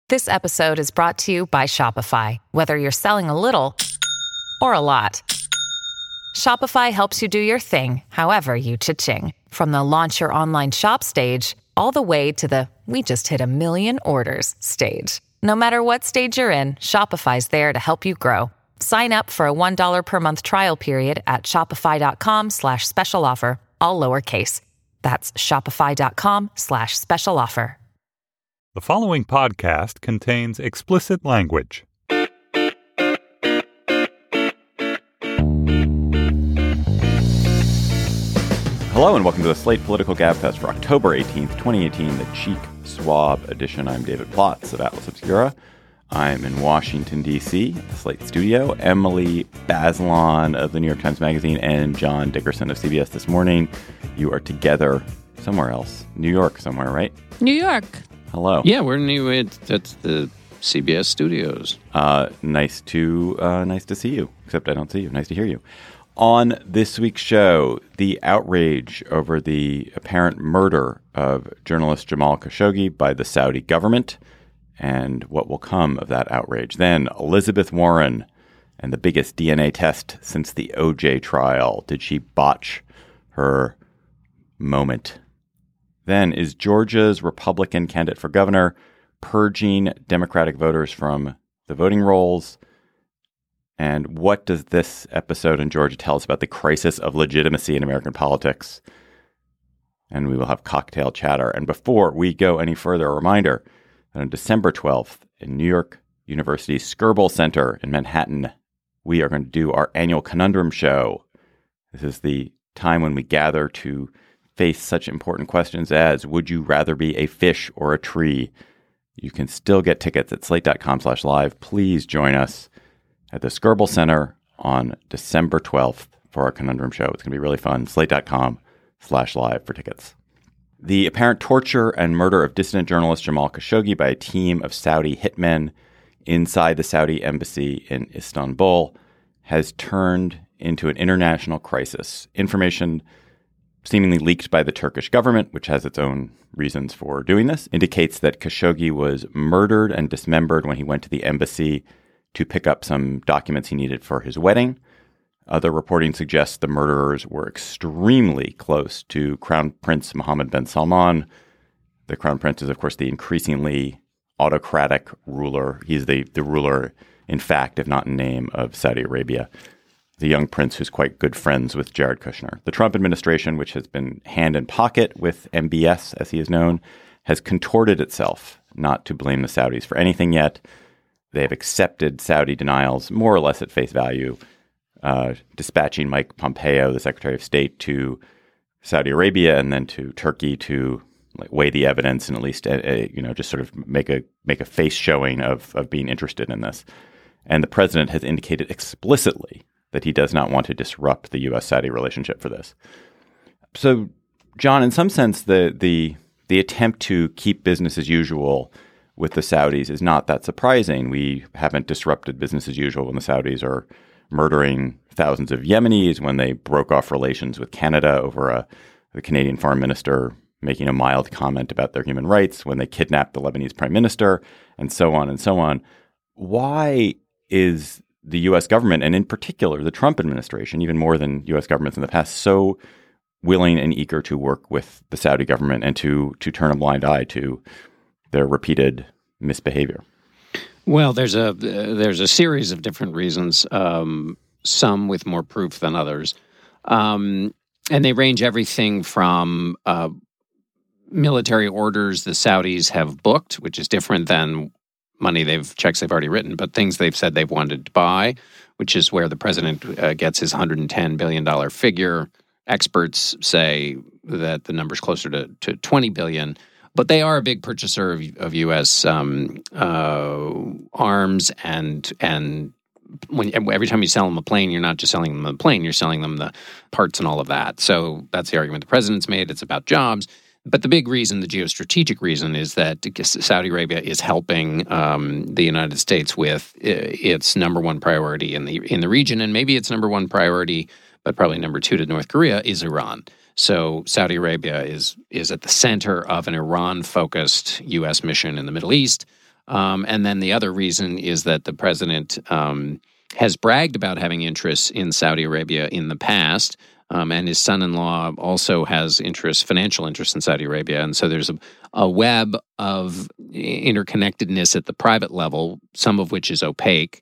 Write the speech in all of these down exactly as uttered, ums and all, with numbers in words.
This episode is brought to you by Shopify. Whether you're selling a little or a lot, Shopify helps you do your thing, however you cha-ching. From the launch your online shop stage, all the way to the we just hit a million orders stage. No matter what stage you're in, Shopify's there to help you grow. Sign up for a one dollar per month trial period at shopify.com slash special offer, all lowercase. That's shopify.com slash special offer. The following podcast contains explicit language. Hello and welcome to the Slate Political Gabfest for October eighteenth, twenty eighteen, the Cheek Swab edition. I'm David Plotz of Atlas Obscura. I'm in Washington, D C, the Slate studio. Emily Bazelon of the New York Times Magazine and John Dickerson of C B S This Morning. You are together somewhere else. New York somewhere, right? New York. Hello. Yeah, we're new at, at the C B S studios. Uh, nice to uh, nice to see you, except I don't see you. Nice to hear you. On this week's show, the outrage over the apparent murder of journalist Jamal Khashoggi by the Saudi government and what will come of that outrage. Then Elizabeth Warren and the biggest D N A test since the O J trial. Did she botch her moment? Then, is Georgia's Republican candidate for governor purging Democratic voters from the voting rolls? And what does this episode in Georgia tell us about the crisis of legitimacy in American politics? And we will have cocktail chatter. And before we go any further, a reminder that on December twelfth in New York University's Skirball Center in Manhattan, we are going to do our annual Conundrum Show. This is the time when we gather to face such important questions as, would you rather be a fish or a tree? You can still get tickets at slate.com slash live. Please join us at the Skirball Center on December twelfth for our Conundrum Show. It's going to be really fun. Slate.com slash live for tickets. The apparent torture and murder of dissident journalist Jamal Khashoggi by a team of Saudi hitmen inside the Saudi embassy in Istanbul has turned into an international crisis. Information seemingly leaked by the Turkish government, which has its own reasons for doing this, indicates that Khashoggi was murdered and dismembered when he went to the embassy to pick up some documents he needed for his wedding. Other reporting suggests the murderers were extremely close to Crown Prince Mohammed bin Salman. The Crown Prince is, of course, the increasingly autocratic ruler. He's the, the ruler, in fact, if not in name, of Saudi Arabia. The young prince who's quite good friends with Jared Kushner. The Trump administration, which has been hand in pocket with M B S, as he is known, has contorted itself not to blame the Saudis for anything yet. They have accepted Saudi denials more or less at face value, uh, dispatching Mike Pompeo, the Secretary of State, to Saudi Arabia and then to Turkey to like, weigh the evidence and at least, uh, uh, you know, just sort of make a make a face showing of of being interested in this. And the president has indicated explicitly that he does not want to disrupt the U S Saudi relationship for this. So, John, in some sense, the the the attempt to keep business as usual with the Saudis is not that surprising. We haven't disrupted business as usual when the Saudis are murdering thousands of Yemenis, when they broke off relations with Canada over a the Canadian foreign minister making a mild comment about their human rights, when they kidnapped the Lebanese prime minister, and so on and so on. Why is the U S government, and in particular the Trump administration, even more than U S governments in the past, so willing and eager to work with the Saudi government and to to turn a blind eye to their repeated misbehavior? Well, there's a uh, there's a series of different reasons, um, some with more proof than others. Um, and they range everything from uh, military orders the Saudis have booked, which is different than money they've checks they've already written, but things they've said they've wanted to buy, which is where the president uh, gets his one hundred ten billion dollars figure. Experts say that the number's closer to, to twenty billion dollars, but they are a big purchaser of, of U S um, uh, arms, and and when every time you sell them a plane, you're not just selling them the plane, you're selling them the parts and all of that. So that's the argument the president's made. It's about jobs. But the big reason, the geostrategic reason, is that Saudi Arabia is helping um, the United States with its number one priority in the in the region, and maybe its number one priority, but probably number two to North Korea, is Iran. So Saudi Arabia is is at the center of an Iran-focused U S mission in the Middle East. Um, and then the other reason is that the president um, has bragged about having interests in Saudi Arabia in the past. Um, and his son-in-law also has interests, financial interests in Saudi Arabia. And so there's a, a web of interconnectedness at the private level, some of which is opaque.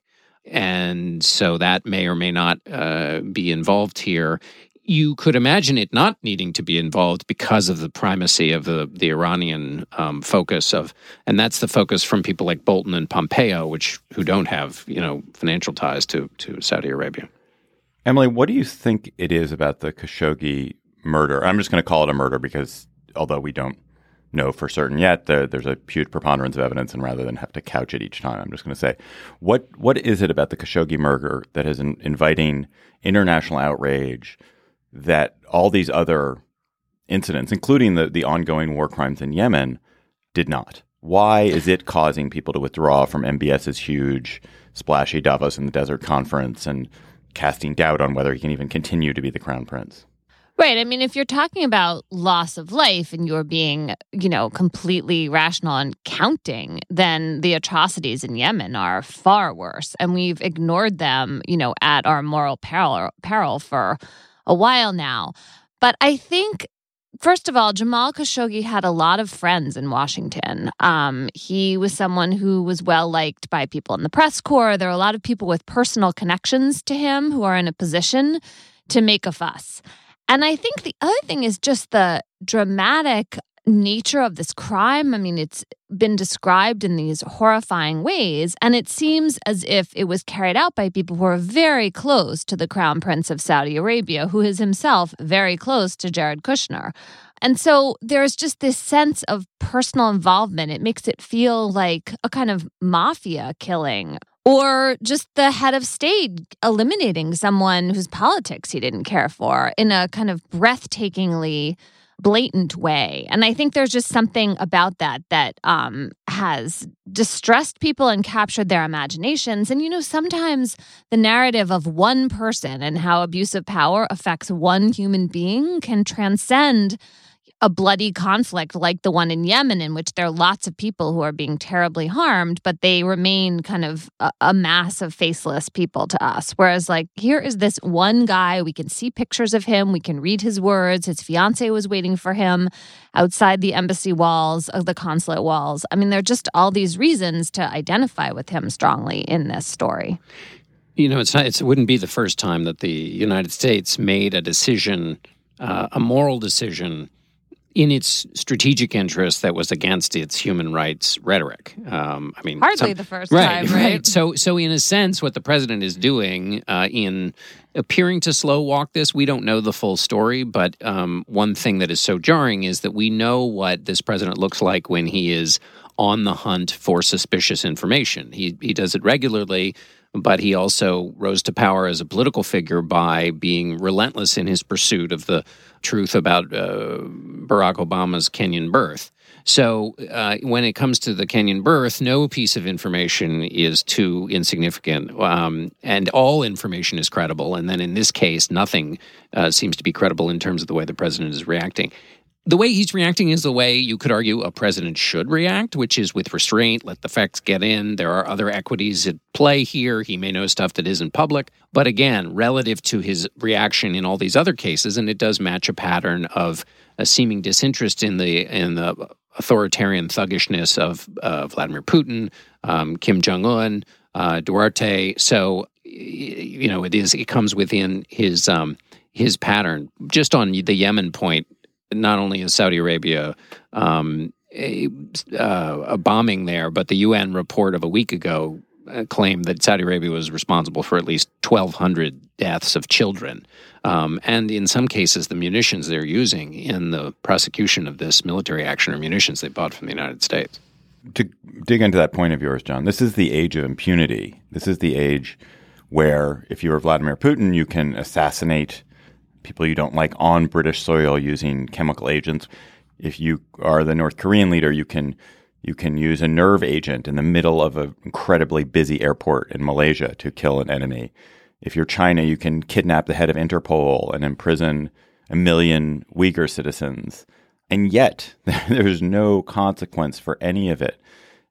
And so that may or may not uh, be involved here. You could imagine it not needing to be involved because of the primacy of the, the Iranian um, focus of, and that's the focus from people like Bolton and Pompeo, which who don't have, you know, financial ties to, to Saudi Arabia. Emily, what do you think it is about the Khashoggi murder? I'm just going to call it a murder because although we don't know for certain yet, the, there's a huge preponderance of evidence, and rather than have to couch it each time, I'm just going to say, what what is it about the Khashoggi murder that is in, inviting international outrage that all these other incidents, including the, the ongoing war crimes in Yemen, did not? Why is it causing people to withdraw from M B S's huge, splashy Davos in the Desert Conference and casting doubt on whether he can even continue to be the crown prince? Right. I mean, if you're talking about loss of life and you're being, you know, completely rational and counting, then the atrocities in Yemen are far worse. And we've ignored them, you know, at our moral peril, peril for a while now. But I think, first of all, Jamal Khashoggi had a lot of friends in Washington. Um, he was someone who was well-liked by people in the press corps. There are a lot of people with personal connections to him who are in a position to make a fuss. And I think the other thing is just the dramatic nature of this crime. I mean, it's been described in these horrifying ways, and it seems as if it was carried out by people who are very close to the Crown Prince of Saudi Arabia, who is himself very close to Jared Kushner. And so there's just this sense of personal involvement. It makes it feel like a kind of mafia killing, or just the head of state eliminating someone whose politics he didn't care for in a kind of breathtakingly blatant way. And I think there's just something about that that um, has distressed people and captured their imaginations. And, you know, sometimes the narrative of one person and how abuse of power affects one human being can transcend a bloody conflict like the one in Yemen, in which there are lots of people who are being terribly harmed, but they remain kind of a, a mass of faceless people to us. Whereas, like, here is this one guy, we can see pictures of him, we can read his words, his fiance was waiting for him outside the embassy walls, of the consulate walls. I mean, there are just all these reasons to identify with him strongly in this story. You know, it's not, it's, it wouldn't be the first time that the United States made a decision, uh, a moral decision, in its strategic interest that was against its human rights rhetoric. Um, I mean, hardly some, the first right, time, right? right? So, so in a sense, what the president is doing uh, in appearing to slow walk this, we don't know the full story. But um, one thing that is so jarring is that we know what this president looks like when he is on the hunt for suspicious information. He he does it regularly. But he also rose to power as a political figure by being relentless in his pursuit of the truth about uh, Barack Obama's Kenyan birth. So uh, when it comes to the Kenyan birth, no piece of information is too insignificant, um, and all information is credible. And then in this case, nothing uh, seems to be credible in terms of the way the president is reacting. The way he's reacting is the way you could argue a president should react, which is with restraint, let the facts get in. There are other equities at play here. He may know stuff that isn't public. But again, relative to his reaction in all these other cases, and it does match a pattern of a seeming disinterest in the in the authoritarian thuggishness of uh, Vladimir Putin, um, Kim Jong-un, uh, Duterte. So, you know, it is it comes within his um, his pattern. Just on the Yemen point, not only is Saudi Arabia um, a, uh, a bombing there, but the U N report of a week ago uh, claimed that Saudi Arabia was responsible for at least twelve hundred deaths of children. Um, and in some cases, the munitions they're using in the prosecution of this military action are munitions they bought from the United States. To dig into that point of yours, John, this is the age of impunity. This is the age where if you are Vladimir Putin, you can assassinate people you don't like on British soil using chemical agents. If you are the North Korean leader, you can you can use a nerve agent in the middle of an incredibly busy airport in Malaysia to kill an enemy. If you're China, you can kidnap the head of Interpol and imprison a million Uyghur citizens. And yet, there's no consequence for any of it.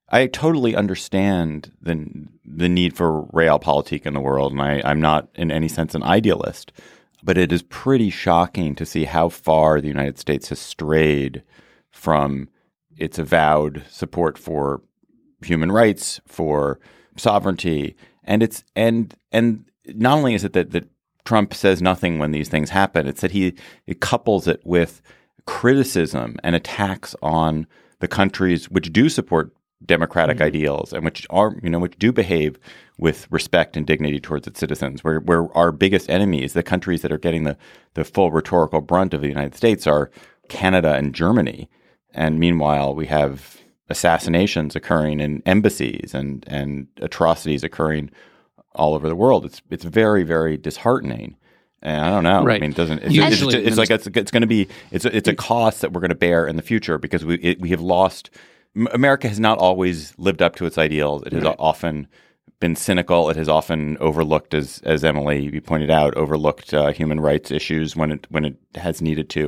I totally understand the the need for realpolitik in the world, and I, I'm not in any sense an idealist. But it is pretty shocking to see how far the United States has strayed from its avowed support for human rights, for sovereignty, and it's and and not only is it that that Trump says nothing when these things happen, it's that he it couples it with criticism and attacks on the countries which do support democratic mm-hmm. ideals and which are, you know, which do behave with respect and dignity towards its citizens. Where where our biggest enemies, the countries that are getting the, the full rhetorical brunt of the United States, are Canada and Germany. And meanwhile, we have assassinations occurring in embassies and and atrocities occurring all over the world. It's it's very, very disheartening. And I don't know. Right. I mean, it doesn't. It's, it's, Usually, it's, it's like it's, it's going to be. It's a, it's a cost that we're going to bear in the future because we it, we have lost. America has not always lived up to its ideals. It has right. often been cynical. It has often overlooked, as as Emily you pointed out, overlooked uh, human rights issues when it when it has needed to.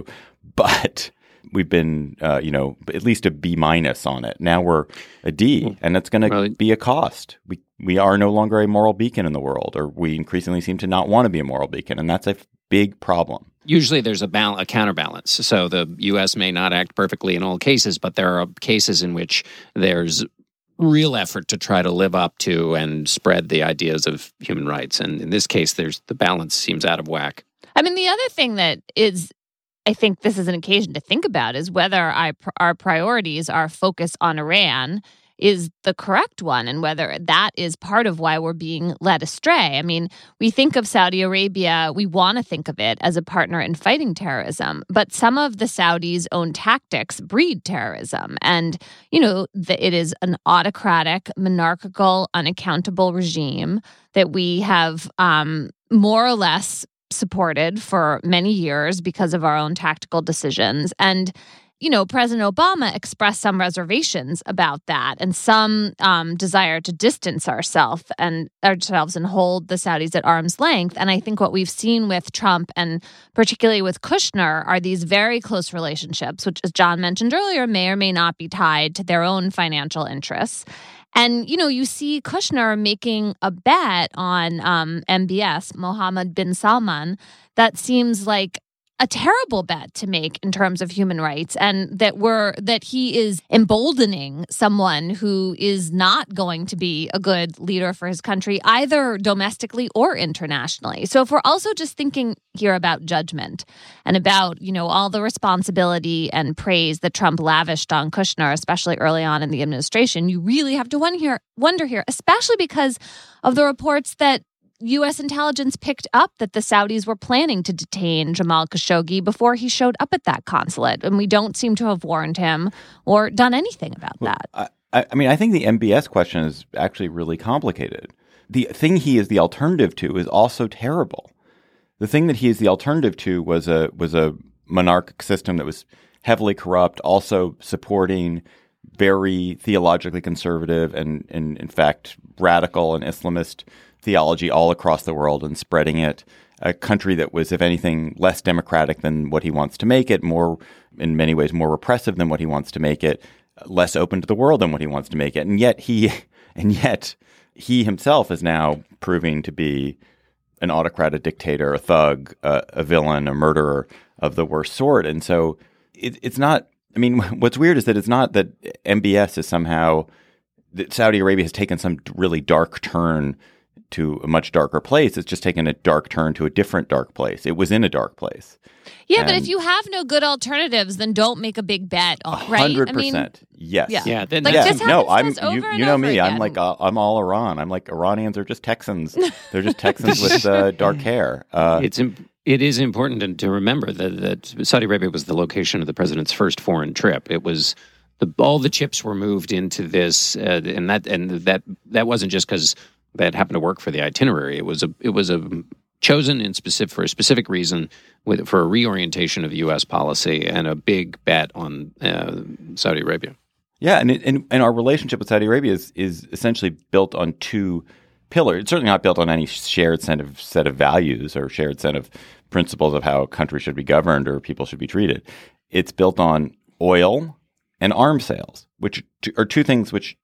But we've been, uh, you know, at least a B minus on it. Now we're a D, and it's going to well, be a cost. We we are no longer a moral beacon in the world, or we increasingly seem to not want to be a moral beacon, and that's a big problem. Usually there's a, bal- a counterbalance. So the U S may not act perfectly in all cases, but there are cases in which there's real effort to try to live up to and spread the ideas of human rights. And in this case, there's the balance seems out of whack. I mean, the other thing that is, I think this is an occasion to think about is whether I, our priorities are focused on Iran is the correct one and whether that is part of why we're being led astray. I mean, we think of Saudi Arabia, we want to think of it as a partner in fighting terrorism, but some of the Saudis' own tactics breed terrorism. And, you know, the, it is an autocratic, monarchical, unaccountable regime that we have um, more or less supported for many years because of our own tactical decisions. And you know, President Obama expressed some reservations about that and some um, desire to distance ourselves and ourselves and hold the Saudis at arm's length. And I think what we've seen with Trump and particularly with Kushner are these very close relationships, which, as John mentioned earlier, may or may not be tied to their own financial interests. And, you know, you see Kushner making a bet on um, M B S, Mohammed bin Salman, that seems like a terrible bet to make in terms of human rights, and that we're that he is emboldening someone who is not going to be a good leader for his country, either domestically or internationally. So if we're also just thinking here about judgment and about, you know, all the responsibility and praise that Trump lavished on Kushner, especially early on in the administration, you really have to wonder here, wonder here, especially because of the reports that U S intelligence picked up that the Saudis were planning to detain Jamal Khashoggi before he showed up at that consulate. And we don't seem to have warned him or done anything about well, that. I, I mean, I think the M B S question is actually really complicated. The thing he is the alternative to is also terrible. The thing that he is the alternative to was a was a monarchic system that was heavily corrupt, also supporting very theologically conservative and, and in fact, radical and Islamist theology all across the world and spreading it. A country that was, if anything, less democratic than what he wants to make it, more, in many ways, more repressive than what he wants to make it, less open to the world than what he wants to make it. And yet he, and yet he himself is now proving to be an autocrat, a dictator, a thug, a, a villain, a murderer of the worst sort. And so it, it's not. I mean, what's weird is that it's not that M B S is somehow that Saudi Arabia has taken some really dark turn to a much darker place. It's just taken a dark turn to a different dark place. It was in a dark place. Yeah, and but if you have no good alternatives, then don't make a big bet on, right? one hundred percent. I mean, yes. Yeah. yeah, then like, yeah. This no, I'm this you, over you know over me. again. I'm like uh, I'm all Iran. I'm like Iranians are just Texans. They're just Texans with uh, dark hair. Uh, it's imp- it is important to, to remember that, that Saudi Arabia was the location of the president's first foreign trip. It was the, all the chips were moved into this, uh, and that and that that wasn't just because that happened to work for the itinerary. It was a it was a chosen in specific for a specific reason with for a reorientation of U S policy and a big bet on uh, Saudi Arabia. Yeah, and, it, and and our relationship with Saudi Arabia is is essentially built on two pillars. It's certainly not built on any shared set of set of values or shared set of principles of how a country should be governed or people should be treated. It's built on oil and arms sales, which are two things which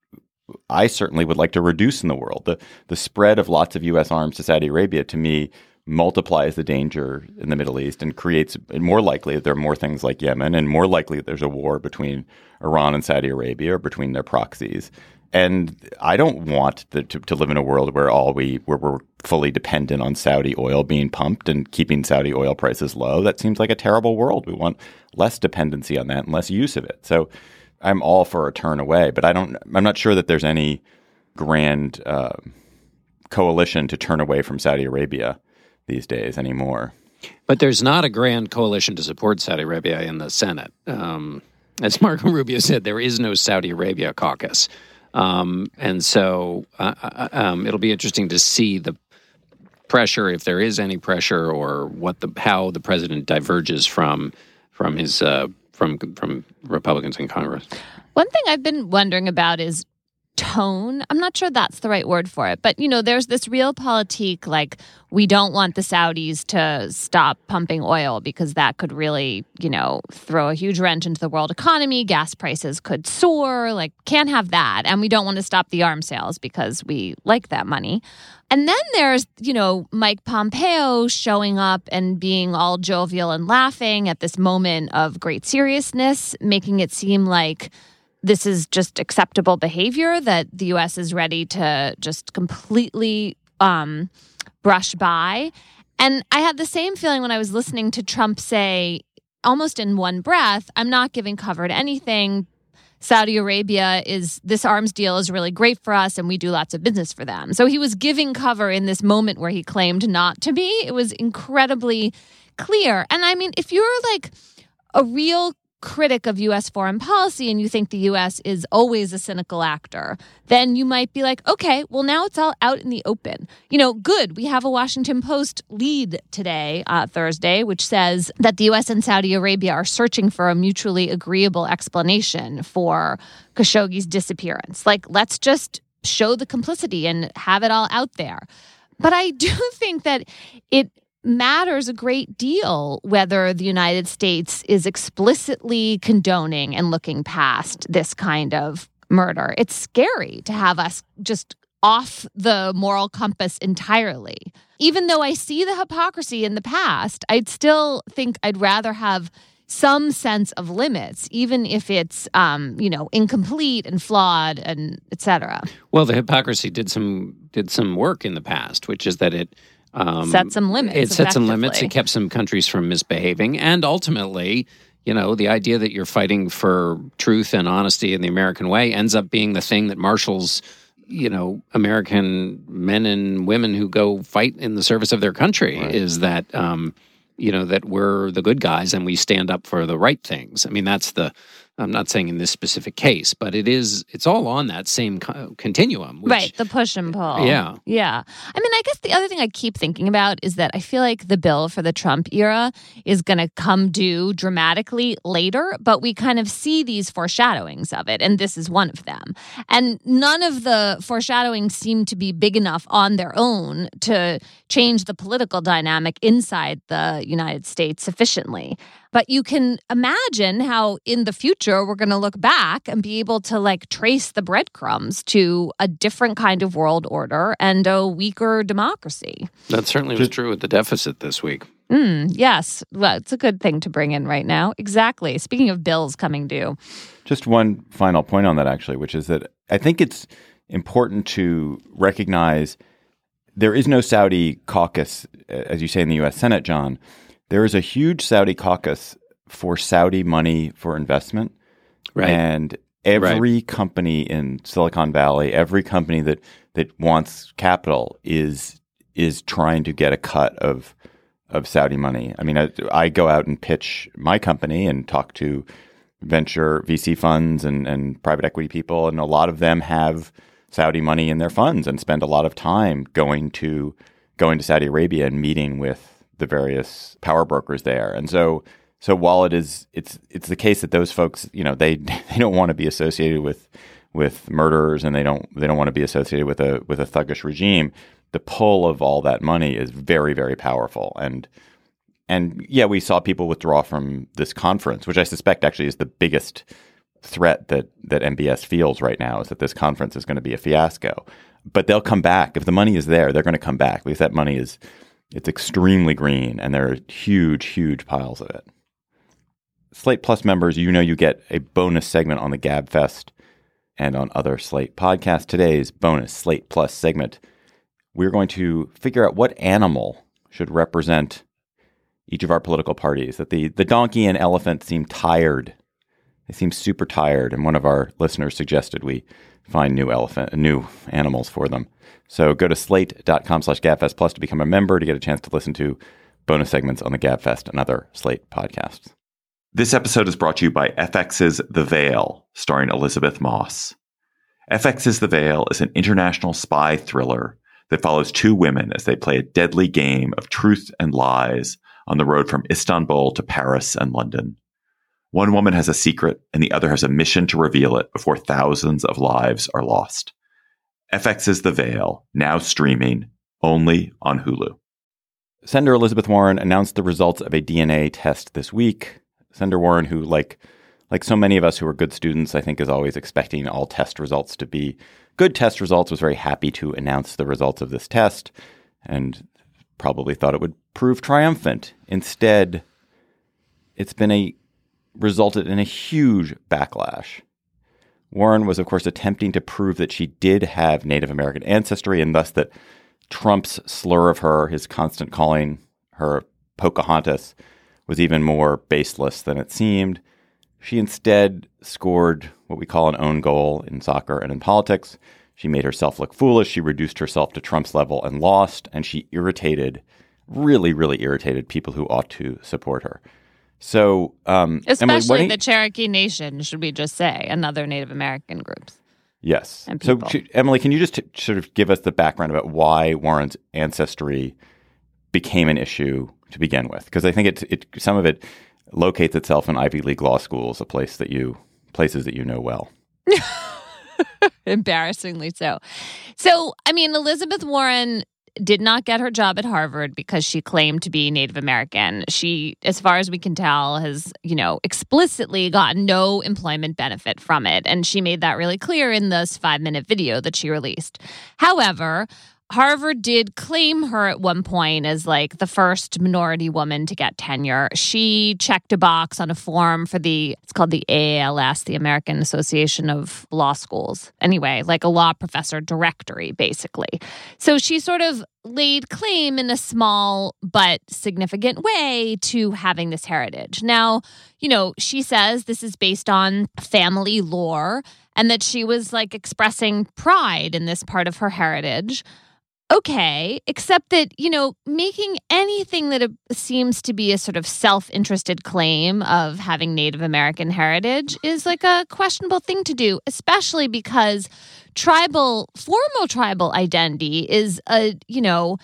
I certainly would like to reduce in the world. The the spread of lots of U S arms to Saudi Arabia, to me, multiplies the danger in the Middle East and creates more likely that there are more things like Yemen, and more likely that there's a war between Iran and Saudi Arabia or between their proxies. And I don't want the, to, to live in a world where all we where we're fully dependent on Saudi oil being pumped and keeping Saudi oil prices low. That seems like a terrible world. We want less dependency on that and less use of it. So I'm all for a turn away, but I don't. I'm not sure that there's any grand uh, coalition to turn away from Saudi Arabia these days anymore. But there's not a grand coalition to support Saudi Arabia in the Senate. Um, as Marco Rubio said, there is no Saudi Arabia caucus. Um, and so uh, um, it'll be interesting to see the pressure, if there is any pressure, or what the how the president diverges from from his uh, from from Republicans in Congress. One thing I've been wondering about is tone. I'm not sure that's the right word for it, but you know, there's this realpolitik, like we don't want the Saudis to stop pumping oil because that could really, you know, throw a huge wrench into the world economy. Gas prices could soar, like can't have that. And we don't want to stop the arms sales because we like that money. And then there's, you know, Mike Pompeo showing up and being all jovial and laughing at this moment of great seriousness, making it seem like this is just acceptable behavior, that the U S is ready to just completely um, brush by. And I had the same feeling when I was listening to Trump say, almost in one breath, I'm not giving cover to anything. Saudi Arabia is, this arms deal is really great for us and we do lots of business for them. So he was giving cover in this moment where he claimed not to be. It was incredibly clear. And I mean, if you're like a real critic of U S foreign policy and you think the U S is always a cynical actor, then you might be like, okay, well, now it's all out in the open. You know, good. We have a Washington Post lead today, uh, Thursday, which says that the U S and Saudi Arabia are searching for a mutually agreeable explanation for Khashoggi's disappearance. Like, let's just show the complicity and have it all out there. But I do think that it matters a great deal whether the United States is explicitly condoning and looking past this kind of murder. It's scary to have us just off the moral compass entirely. Even though I see the hypocrisy in the past, I'd still think I'd rather have some sense of limits, even if it's, um, you know, incomplete and flawed and et cetera. Well, the hypocrisy did some did some work in the past, which is that it Um, set some limits. It set some limits. It kept some countries from misbehaving. And ultimately, you know, the idea that you're fighting for truth and honesty in the American way ends up being the thing that marshals, you know, American men and women who go fight in the service of their country. Right. Is that, um, you know, that we're the good guys and we stand up for the right things. I mean, that's the, I'm not saying in this specific case, but it is, it's all on that same co- continuum. Which, right, the push and pull. Yeah. Yeah. I mean, I guess the other thing I keep thinking about is that I feel like the bill for the Trump era is going to come due dramatically later, but we kind of see these foreshadowings of it, and this is one of them. And none of the foreshadowings seem to be big enough on their own to change the political dynamic inside the United States sufficiently. But you can imagine how in the future we're going to look back and be able to like trace the breadcrumbs to a different kind of world order and a weaker democracy. That certainly was true with the deficit this week. Mm, yes. Well, it's a good thing to bring in right now. Exactly. Speaking of bills coming due. Just one final point on that, actually, which is that I think it's important to recognize there is no Saudi caucus, as you say in the U S Senate, John. There is a huge Saudi caucus for Saudi money for investment. Right. And every right. company in Silicon Valley, every company that, that wants capital is is trying to get a cut of of Saudi money. I mean, I, I go out and pitch my company and talk to venture V C funds and, and private equity people, and a lot of them have Saudi money in their funds and spend a lot of time going to going to Saudi Arabia and meeting with the various power brokers there. And so so while it is it's it's the case that those folks, you know, they they don't want to be associated with with murderers, and they don't they don't want to be associated with a with a thuggish regime, the pull of all that money is very, very powerful. And and yeah, we saw people withdraw from this conference, which I suspect actually is the biggest threat that that M B S feels right now is that this conference is going to be a fiasco. But they'll come back. If the money is there, they're going to come back because that money is, it's extremely green and there are huge, huge piles of it. Slate Plus members, you know you get a bonus segment on the GabFest and on other Slate podcasts. Today's bonus Slate Plus segment, we're going to figure out what animal should represent each of our political parties. That the, the donkey and elephant seem tired. They seem super tired. And one of our listeners suggested we find new elephant, new animals for them. So go to slate.com slash GabFest Plus to become a member to get a chance to listen to bonus segments on the GabFest and other Slate podcasts. This episode is brought to you by F X's The Veil, starring Elizabeth Moss. F X's The Veil is an international spy thriller that follows two women as they play a deadly game of truth and lies on the road from Istanbul to Paris and London. One woman has a secret and the other has a mission to reveal it before thousands of lives are lost. F X's The Veil, now streaming only on Hulu. Senator Elizabeth Warren announced the results of a D N A test this week. Senator Warren, who like like so many of us who are good students, I think is always expecting all test results to be good test results, was very happy to announce the results of this test and probably thought it would prove triumphant. Instead, it's been a resulted in a huge backlash. Warren was, of course, attempting to prove that she did have Native American ancestry and thus that Trump's slur of her, his constant calling her Pocahontas, was even more baseless than it seemed. She instead scored what we call an own goal in soccer and in politics. She made herself look foolish. She reduced herself to Trump's level and lost. And she irritated, really, really irritated people who ought to support her. So, um, especially Emily, the Cherokee Nation, should we just say, and other Native American groups. Yes. And so, people. Emily, can you just t- sort of give us the background about why Warren's ancestry became an issue to begin with? Because I think it, it some of it locates itself in Ivy League law schools, a place that you places that you know well. Embarrassingly so. So, I mean, Elizabeth Warren did not get her job at Harvard because she claimed to be Native American. She, as far as we can tell, has, you know, explicitly gotten no employment benefit from it. And she made that really clear in this five-minute video that she released. However, Harvard did claim her at one point as like the first minority woman to get tenure. She checked a box on a form for the, it's called the A A L S, the American Association of Law Schools. Anyway, like a law professor directory, basically. So she sort of laid claim in a small but significant way to having this heritage. Now, you know, she says this is based on family lore and that she was like expressing pride in this part of her heritage. Okay, except that, you know, making anything that seems to be a sort of self-interested claim of having Native American heritage is like a questionable thing to do, especially because tribal, formal tribal identity is a, you know,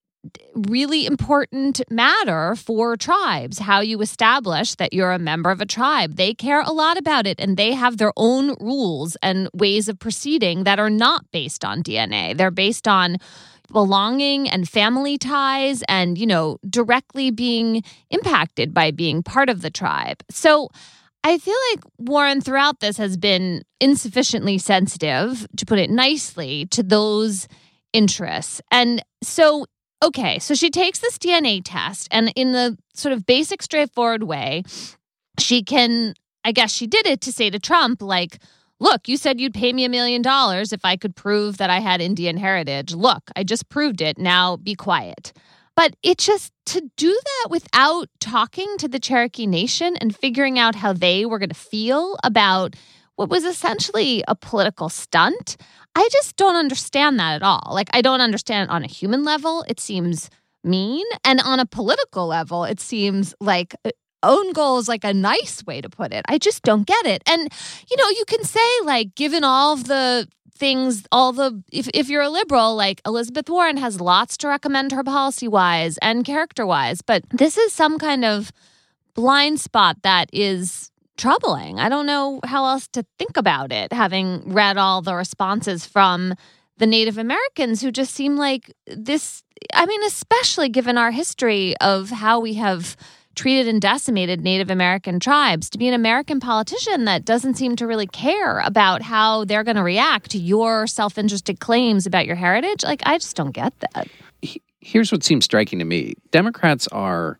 really important matter for tribes. How you establish that you're a member of a tribe. They care a lot about it, and they have their own rules and ways of proceeding that are not based on D N A. They're based on belonging and family ties and, you know, directly being impacted by being part of the tribe. So I feel like Warren throughout this has been insufficiently sensitive, to put it nicely, to those interests. And so, okay, so she takes this D N A test, and in the sort of basic, straightforward way, she can, I guess she did it to say to Trump, like, look, you said you'd pay me a million dollars if I could prove that I had Indian heritage. Look, I just proved it. Now be quiet. But it just, to do that without talking to the Cherokee Nation and figuring out how they were going to feel about what was essentially a political stunt, I just don't understand that at all. Like, I don't understand it on a human level. It seems mean. And on a political level, it seems like own goal is like a nice way to put it. I just don't get it. And, you know, you can say, like, given all of the things, all the, if, if you're a liberal, like Elizabeth Warren has lots to recommend her policy-wise and character-wise, but this is some kind of blind spot that is troubling. I don't know how else to think about it, having read all the responses from the Native Americans who just seem like this, I mean, especially given our history of how we have treated and decimated Native American tribes, to be an American politician that doesn't seem to really care about how they're going to react to your self-interested claims about your heritage. Like, I just don't get that. Here's what seems striking to me. Democrats are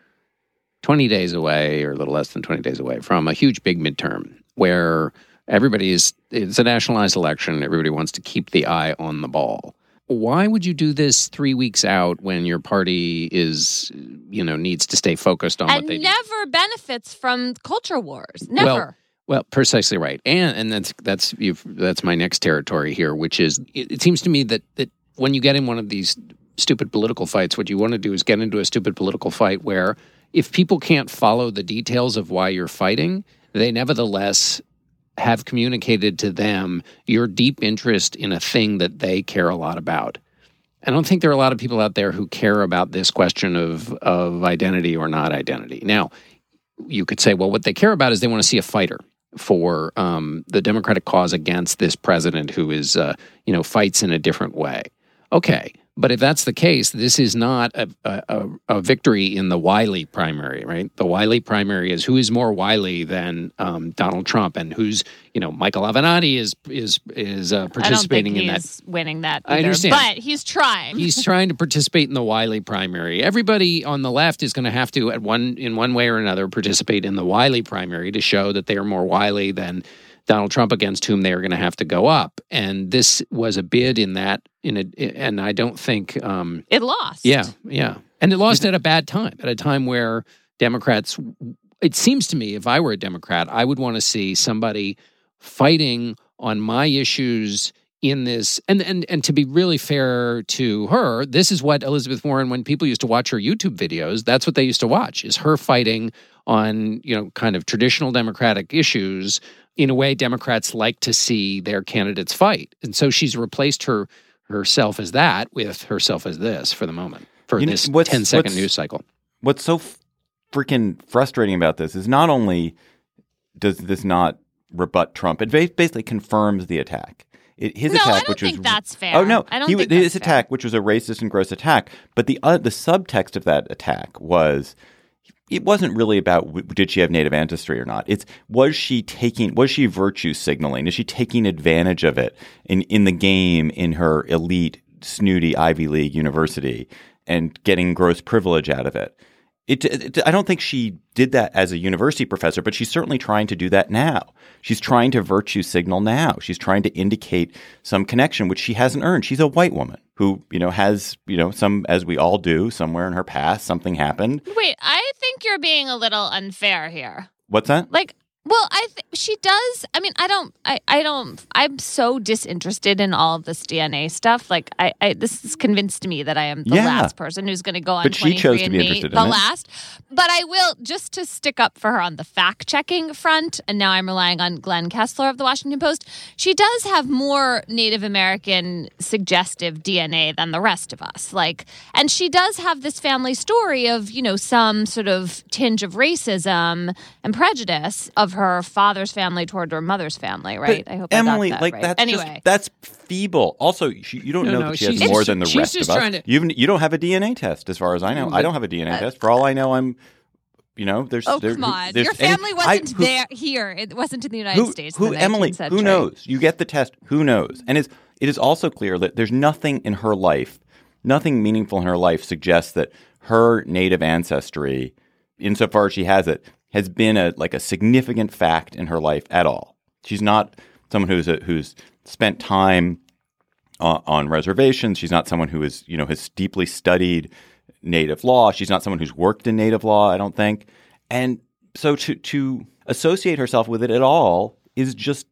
twenty days away, or a little less than twenty days away, from a huge big midterm where everybody is, it's a nationalized election. Everybody wants to keep the eye on the ball. Why would you do this three weeks out when your party is, you know, needs to stay focused on and what they never do? benefits from culture wars? Never. Well, well, precisely right. And and that's that's you've, that's my next territory here, which is it, it seems to me that that when you get in one of these stupid political fights, what you want to do is get into a stupid political fight where if people can't follow the details of why you're fighting, they nevertheless have communicated to them your deep interest in a thing that they care a lot about. I don't think there are a lot of people out there who care about this question of, of identity or not identity. Now, you could say, well, what they care about is they want to see a fighter for um, the Democratic cause against this president who is, uh, you know, fights in a different way. Okay. But if that's the case, this is not a, a, a victory in the Wiley primary, right? The Wiley primary is who is more wily than um, Donald Trump, and who's, you know, Michael Avenatti is is is uh, participating I don't think in he's that. winning that either, I understand, but he's trying. He's trying to participate in the Wiley primary. Everybody on the left is going to have to, at one in one way or another, participate in the Wiley primary to show that they are more wily than Donald Trump, against whom they are going to have to go up. And this was a bid in that, in a, and I don't think um, it lost. Yeah, yeah, and it lost at a bad time, at a time where Democrats. It seems to me, if I were a Democrat, I would want to see somebody fighting on my issues in this. And and and to be really fair to her, this is what Elizabeth Warren, when people used to watch her YouTube videos, that's what they used to watch, is her fighting on, you know, kind of traditional Democratic issues in a way Democrats like to see their candidates fight. And so she's replaced her herself as that with herself as this for the moment, for you this know, what's, ten-second what's, news cycle. What's so f- freaking frustrating about this is not only does this not rebut Trump, it basically confirms the attack. It, his no, attack, I don't which think was, that's fair. Oh no, I don't he, think his that's attack, fair. which was a racist and gross attack, but the uh, the subtext of that attack was, it wasn't really about w- did she have native ancestry or not. It's was she taking was she virtue signaling? Is she taking advantage of it in in the game in her elite snooty Ivy League university and getting gross privilege out of it? It, it, I don't think she did that as a university professor, but she's certainly trying to do that now. She's trying to virtue signal now. She's trying to indicate some connection, which she hasn't earned. She's a white woman who, you know, has, you know, some, as we all do, somewhere in her past, something happened. Wait, I think you're being a little unfair here. What's that? Like, well, I th- she does. I mean, I don't. I, I don't. I'm so disinterested in all of this D N A stuff. Like, I, I this has convinced me that I am the Yeah. last person who's going to go on. But she chose to be twenty-three and me, interested in the it. last. But I will, just to stick up for her on the fact checking front. And now I'm relying on Glenn Kessler of the Washington Post. She does have more Native American suggestive D N A than the rest of us. Like, and she does have this family story of, you know, some sort of tinge of racism and prejudice of her father's family toward her mother's family, right? But I hope Emily, I got that like right. that's anyway. just, that's feeble. Also, she, you don't No, know no, that she has she's- more than the she's rest just of us. trying to- You you don't have a D N A test, as far as I know. I don't have a D N A test. For all I know, I'm, you know, there's. Oh, there, come on. there's Your any- family I- wasn't who- there here. It wasn't in the United Who, States. who in the Emily? nineteenth Who century. knows? You get the test. Who knows? And it's it is also clear that there's nothing in her life, nothing meaningful in her life suggests that her native ancestry, insofar as she has it, has been a like a significant fact in her life at all. She's not someone who's a, who's spent time on, on reservations. She's not someone who is you know has deeply studied Native law. She's not someone who's worked in Native law, I don't think. And so to to associate herself with it at all is just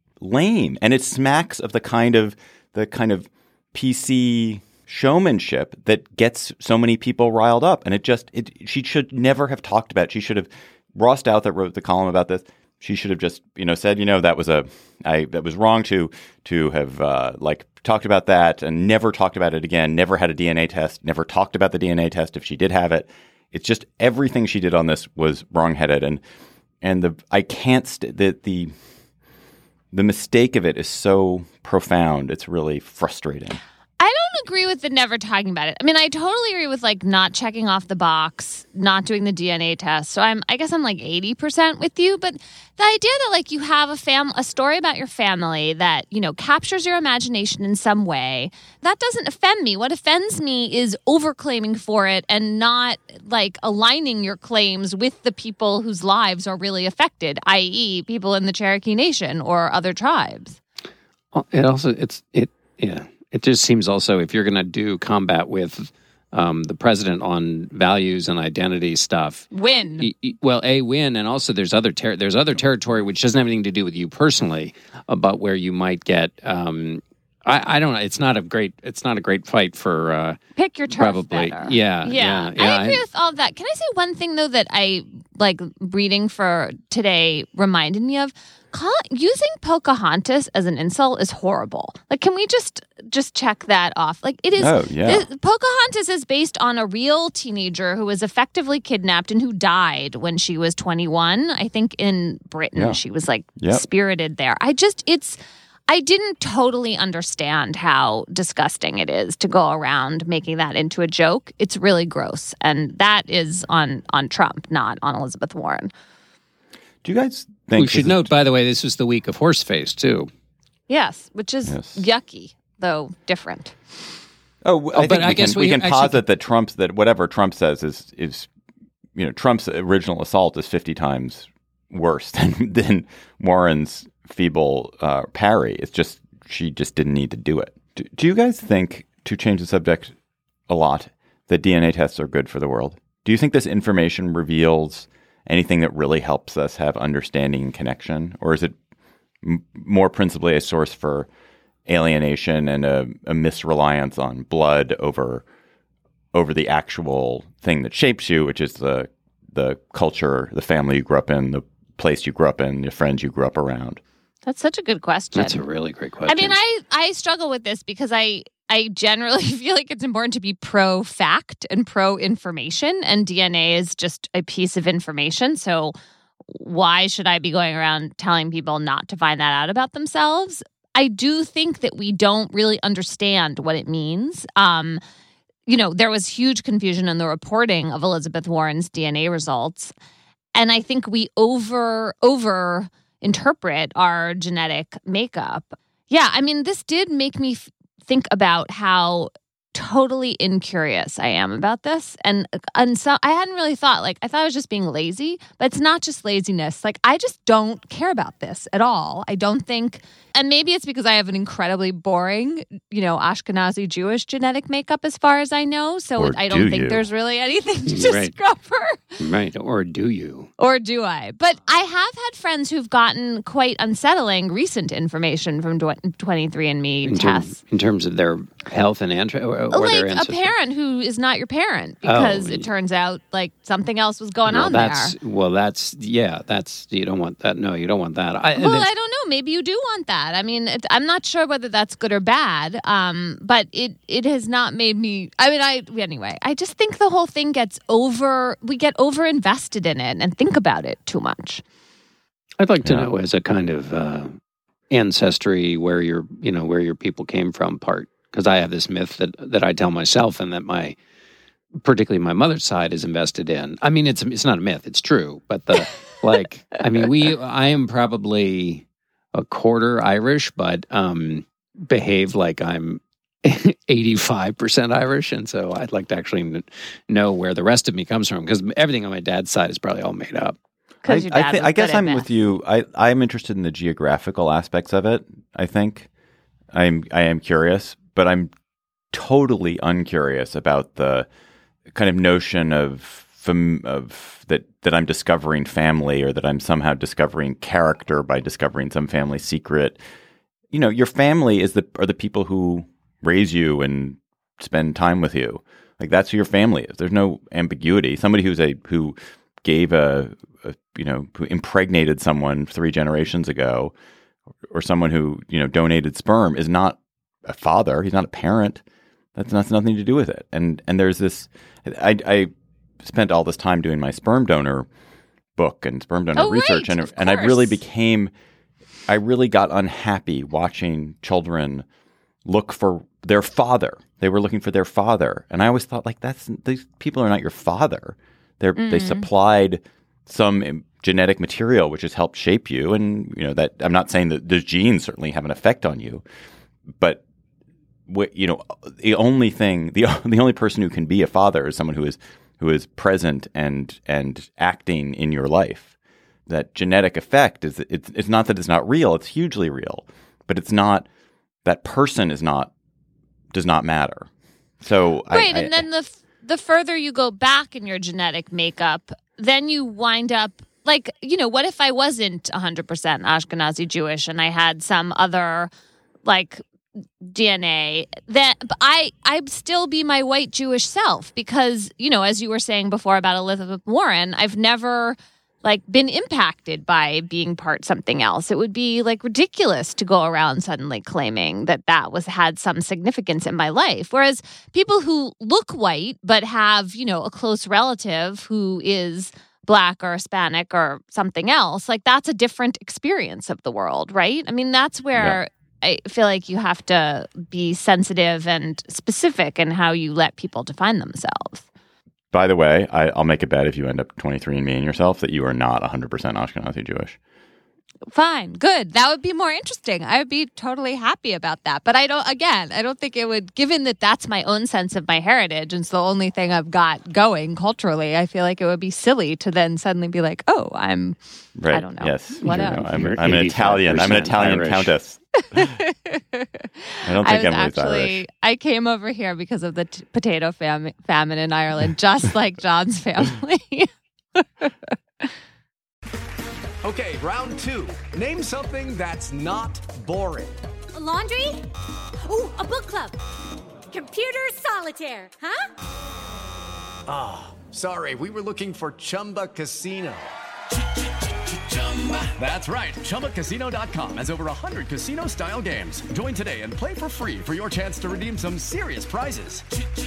lame, and it smacks of the kind of the kind of P C showmanship that gets so many people riled up. And it just it she should never have talked about it. She should have Ross Douthat that wrote the column about this. She should have just you know said you know that was a I that was wrong to to have uh, like talked about that and never talked about it again. Never had a D N A test. Never talked about the D N A test if she did have it. It's just everything she did on this was wrongheaded, and and the I can't st- the the the mistake of it is so profound. It's really frustrating. I don't don't agree with the never talking about it. I mean, I totally agree with like not checking off the box, not doing the D N A test. So I'm, I guess I'm like eighty percent with you. But the idea that like you have a fam, a story about your family that, you know, captures your imagination in some way, that doesn't offend me. What offends me is overclaiming for it and not like aligning your claims with the people whose lives are really affected, that is people in the Cherokee Nation or other tribes. Well, it also, it's, it, yeah. It just seems also if you're going to do combat with um, the president on values and identity stuff, win. Y- y- well, a win, and also there's other ter- there's other territory which doesn't have anything to do with you personally, uh, but where you might get. Um, I, I don't know. It's not a great. It's not a great fight for. Uh, Pick your turf probably. better. Yeah, yeah, yeah, yeah. I agree I, with all of that. Can I say one thing though that I like reading for today reminded me of? Call, using Pocahontas as an insult is horrible. Like, can we just just check that off? Like, it is. Oh, yeah. This, Pocahontas is based on a real teenager who was effectively kidnapped and who died when she was twenty-one. I think in Britain, Yeah. she was like Yep. spirited there. I just, it's. I didn't totally understand how disgusting it is to go around making that into a joke. It's really gross, and that is on on Trump, not on Elizabeth Warren. Do you guys think we should this is- note, by the way, this was the week of Horseface too. Yes, which is Yes. yucky, though different. Oh, I Oh, think but we I can, guess we we can actually- posit that Trump's that whatever Trump says is is you know Trump's original assault is fifty times worse than than Warren's feeble uh, parry. It's just she just didn't need to do it. Do, do you guys think, to change the subject a lot, that D N A tests are good for the world? Do you think this information reveals anything that really helps us have understanding and connection, or is it m- more principally a source for alienation and a, a misreliance on blood over over the actual thing that shapes you, which is the the culture, the family you grew up in, the place you grew up in, the friends you grew up around? That's such a good question. That's a really great question. I mean, I, I struggle with this because I I generally feel like it's important to be pro fact and pro information, and D N A is just a piece of information. So why should I be going around telling people not to find that out about themselves? I do think that we don't really understand what it means. Um, you know, there was huge confusion in the reporting of Elizabeth Warren's D N A results, and I think we over over interpret our genetic makeup. Yeah, I mean, this did make me f- think about how totally incurious I am about this. And, and so I hadn't really thought, like, I thought I was just being lazy, but it's not just laziness. Like, I just don't care about this at all. I don't think, and maybe it's because I have an incredibly boring, you know, Ashkenazi Jewish genetic makeup as far as I know. So Or I do don't think you? there's really anything to Right. discover. right? Or do you? Or do I? But I have had friends who've gotten quite unsettling recent information from twenty-three and me In, term- tests. in terms of their health and antra- or, or their Like a ancestry. parent who is not your parent because Oh, it turns out like something else was going well, on that's, there. Well, that's yeah. That's you don't want that. No, you don't want that. I, Well, that's- I don't know. Maybe you do want that. I mean, it, I'm not sure whether that's good or bad. Um, but it it has not made me. I mean, I anyway. I just think the whole thing gets over. We get over invested in it and think about it too much. I'd like to Yeah. know as a kind of uh, ancestry where your you know where your people came from part, because I have this myth that that I tell myself and that my particularly my mother's side is invested in. I mean, it's it's not a myth; it's true. But the like, I mean, we I am probably a quarter Irish, but um, behave like I'm eighty-five percent Irish, and so I'd like to actually kn- know where the rest of me comes from, because everything on my dad's side is probably all made up. Because I, your I, dad thi- was I guess good at I'm math. with you. I, I'm interested in the geographical aspects of it. I think I'm I am curious, but I'm totally uncurious about the kind of notion of fam- of that that I'm discovering family, or that I'm somehow discovering character by discovering some family secret. You know, your family is the are the people who raise you and spend time with you. Like, that's who your family is. There's no ambiguity. Somebody who's a who gave a, a you know who impregnated someone three generations ago, or someone who you know donated sperm is not a father. He's not a parent. That's, that's nothing to do with it. And and there's this. I, I spent all this time doing my sperm donor book and sperm donor Oh, research, right, and of and I really course. became. I really got unhappy watching children look for their father. They were looking for their father. And I always thought, like, that's these people are not your father. They're, mm-hmm. They supplied some genetic material which has helped shape you. And, you know, that I'm not saying that those genes certainly have an effect on you. But, you know, the only thing, the the only person who can be a father is someone who is who is present and and acting in your life. That genetic effect is it's it's not that it's not real. It's hugely real. But it's not that person is not does not matter. So right, I, and I, then the the further you go back in your genetic makeup, then you wind up like, you know, what if I wasn't one hundred percent Ashkenazi Jewish and I had some other like D N A? That I I'd still be my white Jewish self because, you know, as you were saying before about Elizabeth Warren, I've never like been impacted by being part something else. It would be like ridiculous to go around suddenly claiming that that was had some significance in my life. Whereas people who look white but have, you know, a close relative who is Black or Hispanic or something else, like that's a different experience of the world, right? I mean, that's where yeah. I feel like you have to be sensitive and specific in how you let people define themselves. By the way, I, I'll make a bet if you end up twenty-three and me and yourself that you are not one hundred percent Ashkenazi Jewish. Fine. Good. That would be more interesting. I would be totally happy about that. But I don't, again, I don't think it would, given that that's my own sense of my heritage and it's the only thing I've got going culturally, I feel like it would be silly to then suddenly be like, oh, I'm, right. I don't know. Yes. Whatever. No, I'm, I'm an Italian. I'm an Italian Irish. Countess. I don't think I was Emily's actually, Irish. I came over here because of the t- potato fam- famine in Ireland, just like John's family. Okay, round two. Name something that's not boring. A laundry? Ooh, a book club. Computer solitaire, huh? Ah, oh, sorry, we were looking for Chumba Casino. That's right, Chumba Casino dot com has over one hundred casino-style games. Join today and play for free for your chance to redeem some serious prizes.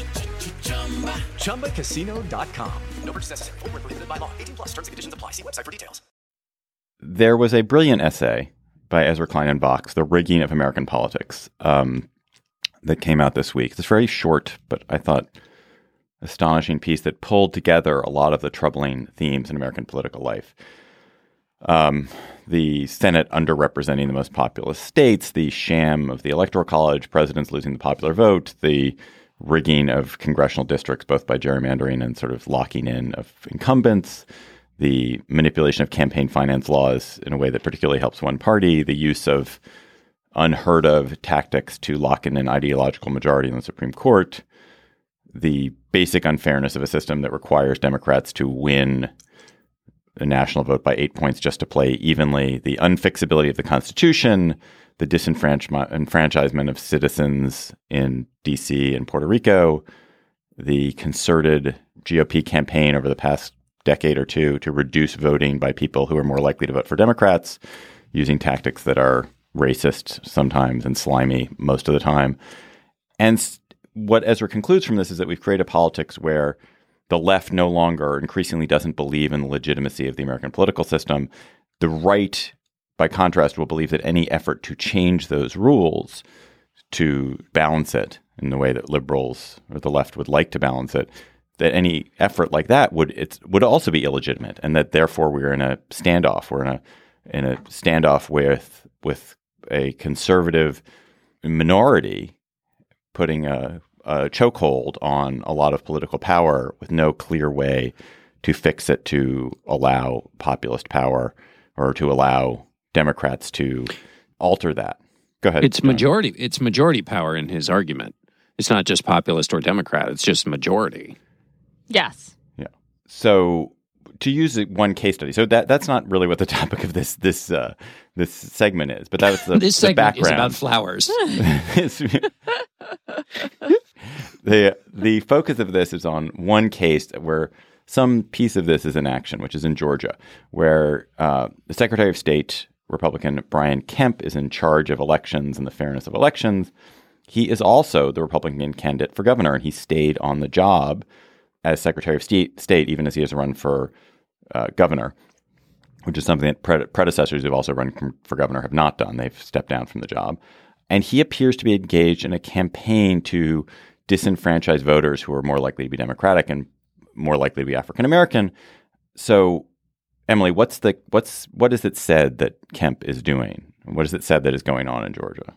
Chumba Casino dot com. No purchase necessary. Void where prohibited by law. eighteen plus terms and conditions apply. See website for details. There was a brilliant essay by Ezra Klein and Vox, The Rigging of American Politics, um, that came out this week. It's very short, but I thought astonishing piece that pulled together a lot of the troubling themes in American political life. Um, the Senate underrepresenting the most populous states, the sham of the Electoral College, presidents losing the popular vote, the rigging of congressional districts, both by gerrymandering and sort of locking in of incumbents, the manipulation of campaign finance laws in a way that particularly helps one party, the use of unheard of tactics to lock in an ideological majority in the Supreme Court, the basic unfairness of a system that requires Democrats to win a national vote by eight points just to play evenly, the unfixability of the Constitution, the disenfranchisement of citizens in D C and Puerto Rico, the concerted G O P campaign over the past decade or two to reduce voting by people who are more likely to vote for Democrats, using tactics that are racist sometimes and slimy most of the time. And what Ezra concludes from this is that we've created politics where the left no longer increasingly doesn't believe in the legitimacy of the American political system. The right, by contrast, will believe that any effort to change those rules to balance it in the way that liberals or the left would like to balance it, that any effort like that would it would also be illegitimate, and that therefore we're in a standoff. We're in a in a standoff with with a conservative minority putting a, a chokehold on a lot of political power with no clear way to fix it, to allow populist power or to allow Democrats to alter that. Go ahead. It's John. majority. It's majority power in his argument. It's not just populist or Democrat. It's just majority. Yes. Yeah. So to use one case study, so that that's not really what the topic of this this uh, this segment is, but that's the, this the segment background. is about flowers. the the focus of this is on one case where some piece of this is in action, which is in Georgia, where uh, the Secretary of State, Republican Brian Kemp, is in charge of elections and the fairness of elections. He is also the Republican candidate for governor, and he stayed on the job as Secretary of State, state even as he has run for uh, governor, which is something that pre- predecessors who've also run for governor have not done. They've stepped down from the job. And he appears to be engaged in a campaign to disenfranchise voters who are more likely to be Democratic and more likely to be African American. So, Emily, what's the what's what is it said that Kemp is doing? What is it said that is going on in Georgia?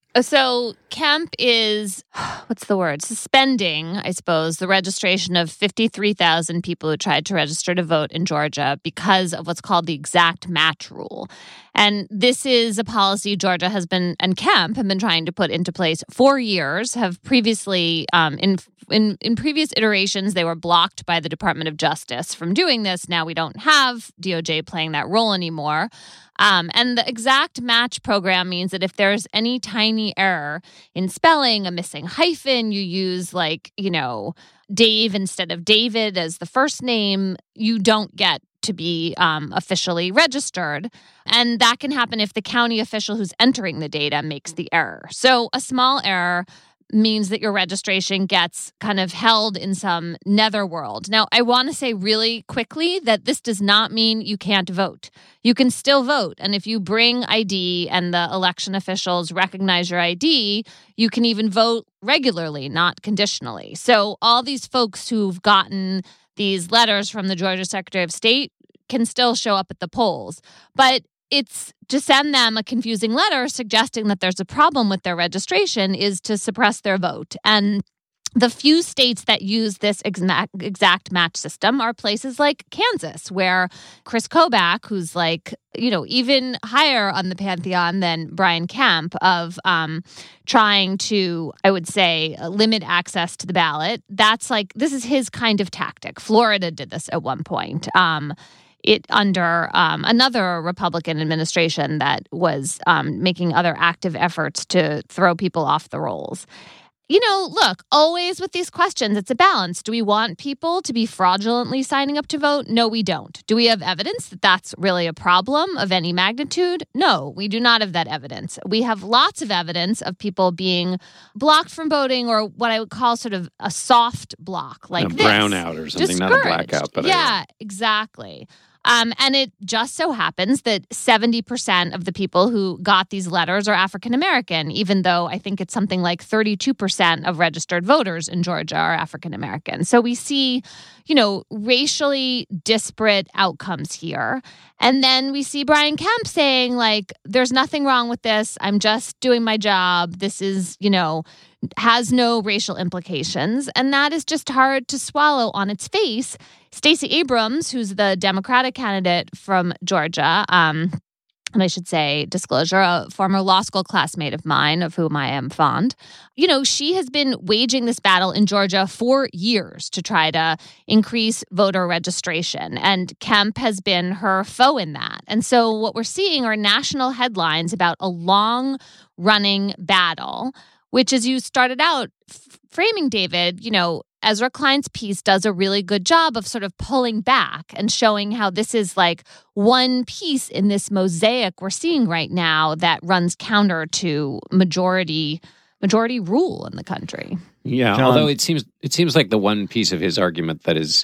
So Kemp is, what's the word, suspending, I suppose, the registration of fifty-three thousand people who tried to register to vote in Georgia because of what's called the exact match rule. And this is a policy Georgia has been, and Kemp have been trying to put into place for years, have previously, um, in in in previous iterations, they were blocked by the Department of Justice from doing this. Now we don't have D O J playing that role anymore. Um, and the exact match program means that if there's any tiny error in spelling, a missing hyphen, you use like, you know, Dave instead of David as the first name, you don't get to be um, officially registered. And that can happen if the county official who's entering the data makes the error. So a small error means that your registration gets kind of held in some netherworld. Now, I want to say really quickly that this does not mean you can't vote. You can still vote. And if you bring I D and the election officials recognize your I D, you can even vote regularly, not conditionally. So all these folks who've gotten these letters from the Georgia Secretary of State can still show up at the polls. But it's to send them a confusing letter suggesting that there's a problem with their registration is to suppress their vote. And the few states that use this exact, exact match system are places like Kansas, where Chris Kobach, who's like, you know, even higher on the pantheon than Brian Kemp of um, trying to, I would say, limit access to the ballot. That's like, this is his kind of tactic. Florida did this at one point. Um It under um, another Republican administration that was um, making other active efforts to throw people off the rolls. You know, look, always with these questions, it's a balance. Do we want people to be fraudulently signing up to vote? No, we don't. Do we have evidence that that's really a problem of any magnitude? No, we do not have that evidence. We have lots of evidence of people being blocked from voting, or what I would call sort of a soft block, like a this. brownout or something, not a blackout. But yeah, a, exactly. Um, and it just so happens that seventy percent of the people who got these letters are African American, even though I think it's something like thirty-two percent of registered voters in Georgia are African American. So we see, you know, racially disparate outcomes here. And then we see Brian Kemp saying, like, there's nothing wrong with this. I'm just doing my job. This is, you know, has no racial implications. And that is just hard to swallow on its face. Stacey Abrams, who's the Democratic candidate from Georgia, um, and I should say, disclosure, a former law school classmate of mine, of whom I am fond, you know, she has been waging this battle in Georgia for years to try to increase voter registration. And Kemp has been her foe in that. And so what we're seeing are national headlines about a long-running battle, which, as you started out f- framing, David, you know, Ezra Klein's piece does a really good job of sort of pulling back and showing how this is like one piece in this mosaic we're seeing right now that runs counter to majority majority rule in the country. Yeah, John, although it seems it seems like the one piece of his argument that is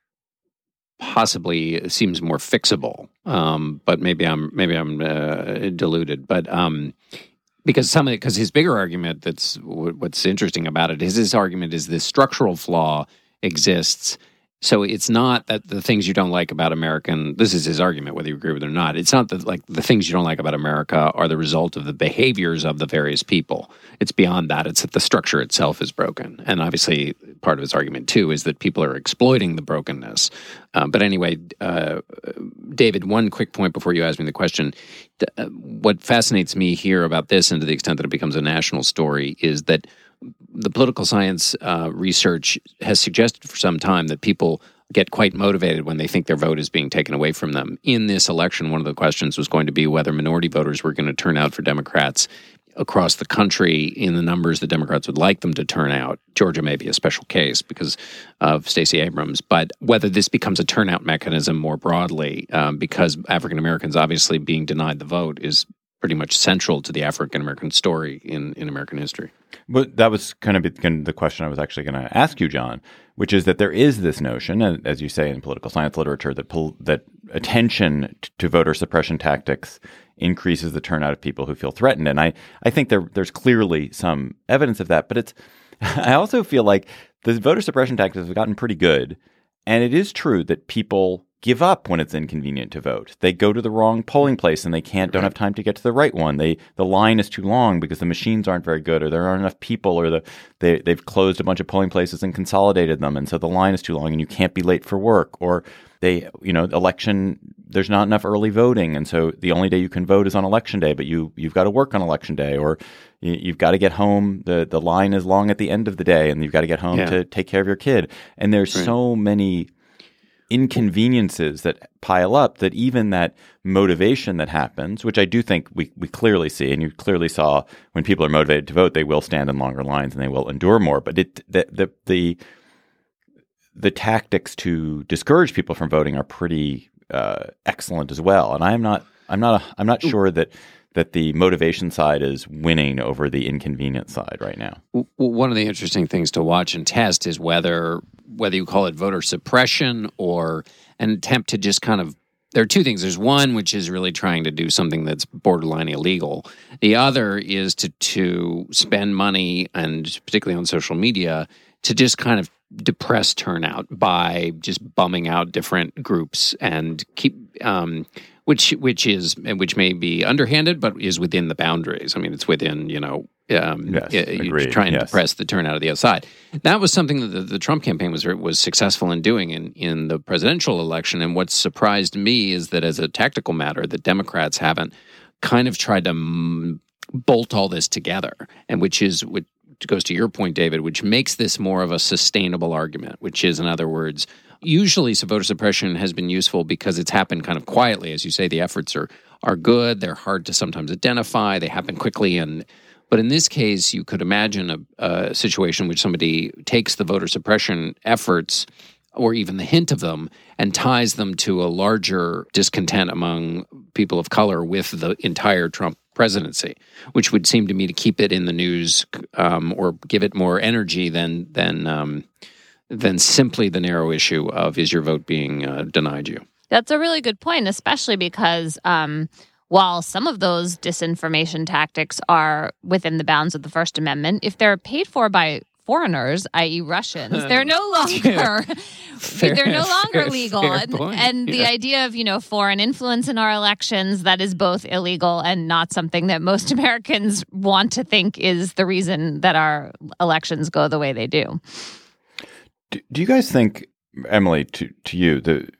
possibly seems more fixable. Um, but maybe I'm maybe I'm uh, deluded. But um, Because some of it, because his bigger argument, that's what's interesting about it, is his argument is this structural flaw exists. So it's not that the things you don't like about American, this is his argument, whether you agree with it or not. It's not that like the things you don't like about America are the result of the behaviors of the various people. It's beyond that. It's that the structure itself is broken. And obviously part of his argument too is that people are exploiting the brokenness. Uh, but anyway, uh, David, one quick point before you ask me the question. Uh, what fascinates me here about this, and to the extent that it becomes a national story, is that the political science uh, research has suggested for some time that people get quite motivated when they think their vote is being taken away from them. In this election, one of the questions was going to be whether minority voters were going to turn out for Democrats across the country in the numbers the Democrats would like them to turn out. Georgia may be a special case because of Stacey Abrams, but whether this becomes a turnout mechanism more broadly, um, because African Americans obviously being denied the vote is pretty much central to the African American story in, in American history. But that was kind of the question I was actually going to ask you, John, which is that there is this notion, as you say in political science literature, that pol- that attention to voter suppression tactics increases the turnout of people who feel threatened. And I, I think there there's clearly some evidence of that. But it's I also feel like the voter suppression tactics have gotten pretty good. And it is true that people give up when it's inconvenient to vote. They go to the wrong polling place and they can't don't have time to get to the right one. They the line is too long because the machines aren't very good, or there aren't enough people, or the they they've closed a bunch of polling places and consolidated them, and so the line is too long and you can't be late for work. Or they you know election there's not enough early voting, and so the only day you can vote is on election day, but you you've got to work on election day, or you, you've got to get home. the The line is long at the end of the day, and you've got to get home yeah. to take care of your kid. And there's right. so many inconveniences that pile up that even that motivation that happens, which I do think we, we clearly see, and you clearly saw when people are motivated to vote, they will stand in longer lines and they will endure more. But it the the the, the tactics to discourage people from voting are pretty uh, excellent as well. And I'm not I'm not a, I'm not sure that that the motivation side is winning over the inconvenience side right now. One of the interesting things to watch and test is whether whether you call it voter suppression or an attempt to just kind of – there are two things. There's one which is really trying to do something that's borderline illegal. The other is to to spend money, and particularly on social media, to just kind of depress turnout by just bumming out different groups and keep um, – Which which is which may be underhanded, but is within the boundaries. I mean, it's within, you know, um, yes, you're trying yes. to depress the turnout of the other side. That was something that the, the Trump campaign was was successful in doing in, in the presidential election. And what surprised me is that as a tactical matter, the Democrats haven't kind of tried to m- bolt all this together, and which is which goes to your point, David, which makes this more of a sustainable argument, which is, in other words, usually so voter suppression has been useful because it's happened kind of quietly. As you say, the efforts are are good. They're hard to sometimes identify. They happen quickly. and But in this case, you could imagine a, a situation in which somebody takes the voter suppression efforts, or even the hint of them, and ties them to a larger discontent among people of color with the entire Trump presidency, which would seem to me to keep it in the news um, or give it more energy than than um, than simply the narrow issue of is your vote being uh, denied you. That's a really good point, especially because um, while some of those disinformation tactics are within the bounds of the First Amendment, if they're paid for by foreigners, that is. Russians, they're no longer fair, they're no longer fair, legal. fair and point. and the yeah. idea of, you know, foreign influence in our elections, that is both illegal and not something that most Americans want to think is the reason that our elections go the way they do. Do, do you guys think, Emily, to, to you, the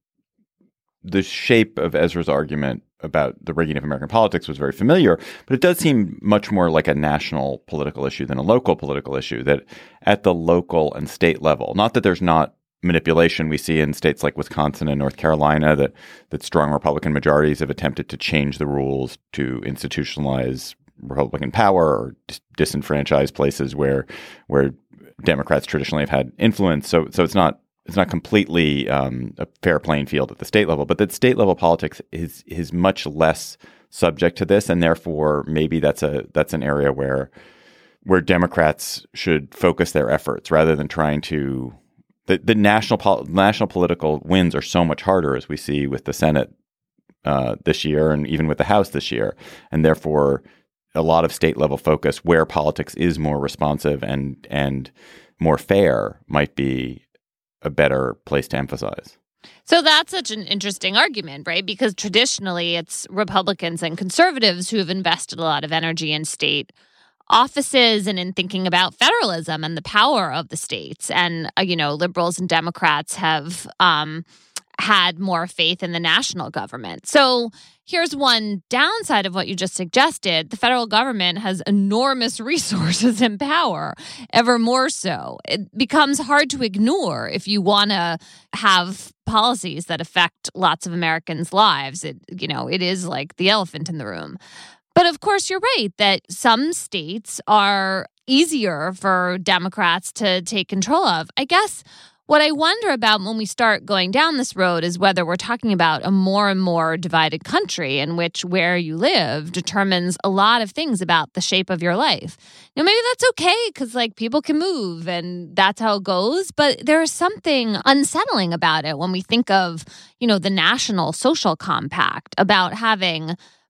the shape of Ezra's argument about the rigging of American politics was very familiar, but it does seem much more like a national political issue than a local political issue, that at the local and state level, not that there's not manipulation we see in states like Wisconsin and North Carolina, that, that strong Republican majorities have attempted to change the rules to institutionalize Republican power or dis- disenfranchise places where where Democrats traditionally have had influence. So so it's not it's not completely um, a fair playing field at the state level, but that state level politics is is much less subject to this, and therefore maybe that's a that's an area where where Democrats should focus their efforts rather than trying to the the national pol- national political wins are so much harder, as we see with the Senate uh, this year and even with the House this year, and therefore a lot of state level focus where politics is more responsive and and more fair might be a better place to emphasize. So that's such an interesting argument, right? Because traditionally it's Republicans and conservatives who have invested a lot of energy in state offices and in thinking about federalism and the power of the states. And, uh, you know, liberals and Democrats have um, had more faith in the national government. So here's one downside of what you just suggested. The federal government has enormous resources and power, ever more so. It becomes hard to ignore if you want to have policies that affect lots of Americans' lives. It, you know, it is like the elephant in the room. But of course, you're right that some states are easier for Democrats to take control of. I guess what I wonder about when we start going down this road is whether we're talking about a more and more divided country in which where you live determines a lot of things about the shape of your life. Now, maybe that's okay because, like, people can move and that's how it goes. But there is something unsettling about it when we think of, you know, the national social compact, about having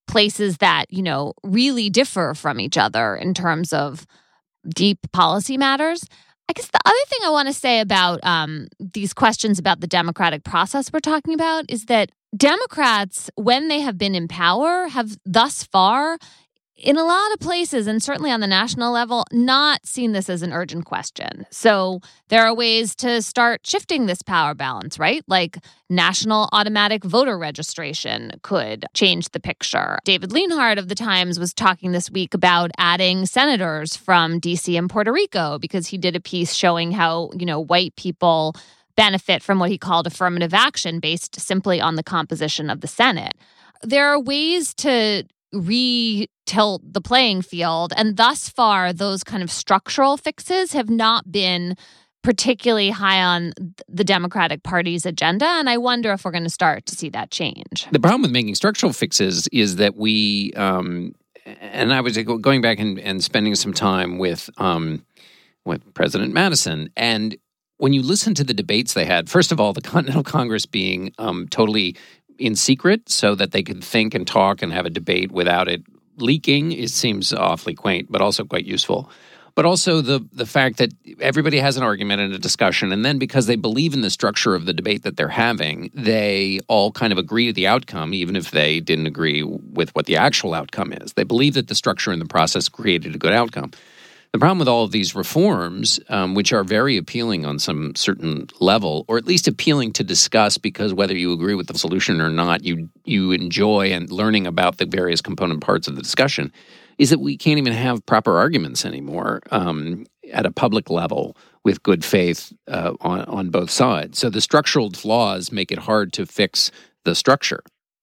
places that, you know, really differ from each other in terms of deep policy matters. I guess the other thing I want to say about um, these questions about the democratic process we're talking about is that Democrats, when they have been in power, have thus far, in a lot of places, and certainly on the national level, not seen this as an urgent question. So there are ways to start shifting this power balance, right? Like national automatic voter registration could change the picture. David Leonhardt of The Times was talking this week about adding senators from D C and Puerto Rico because he did a piece showing how, you know, white people benefit from what he called affirmative action based simply on the composition of the Senate. There are ways to re-tilt the playing field, and thus far, those kind of structural fixes have not been particularly high on the Democratic Party's agenda, and I wonder if we're going to start to see that change. The problem with making structural fixes is that we, um, and I was going back and, and spending some time with um, with President Madison, and when you listen to the debates they had, first of all, the Continental Congress being um, totally in secret so that they could think and talk and have a debate without it leaking, it seems awfully quaint, but also quite useful. But also the the fact that everybody has an argument and a discussion, and then because they believe in the structure of the debate that they're having, they all kind of agree to the outcome, even if they didn't agree with what the actual outcome is. They believe that the structure and the process created a good outcome. The problem with all of these reforms, um, which are very appealing on some certain level, or at least appealing to discuss because whether you agree with the solution or not, you you enjoy and learning about the various component parts of the discussion, is that we can't even have proper arguments anymore um, at a public level with good faith uh, on, on both sides. So the structural flaws make it hard to fix the structure.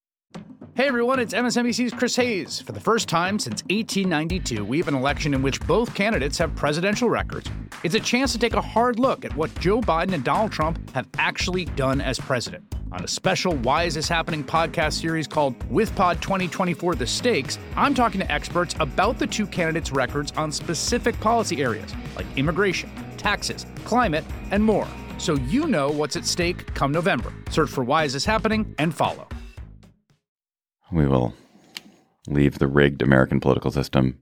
Hey everyone, it's M S N B C's Chris Hayes. For the first time since eighteen ninety-two, we have an election in which both candidates have presidential records. It's a chance to take a hard look at what Joe Biden and Donald Trump have actually done as president. On a special Why Is This Happening podcast series called WithPod twenty twenty-four The Stakes, I'm talking to experts about the two candidates' records on specific policy areas like immigration, taxes, climate, and more. So you know what's at stake come November. Search for Why Is This Happening and follow. We will leave the rigged American political system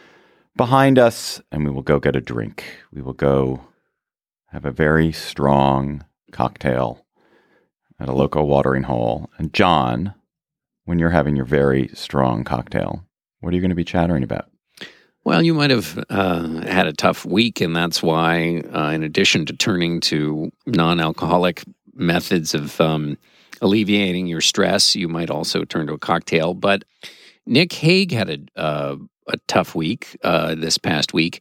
behind us, and we will go get a drink. We will go have a very strong cocktail at a local watering hole. And John, when you're having your very strong cocktail, what are you going to be chattering about? Well, you might have uh, had a tough week, and that's why, uh, in addition to turning to non-alcoholic methods of um, alleviating your stress, you might also turn to a cocktail. But Nick Hague had a, uh, a tough week uh, this past week.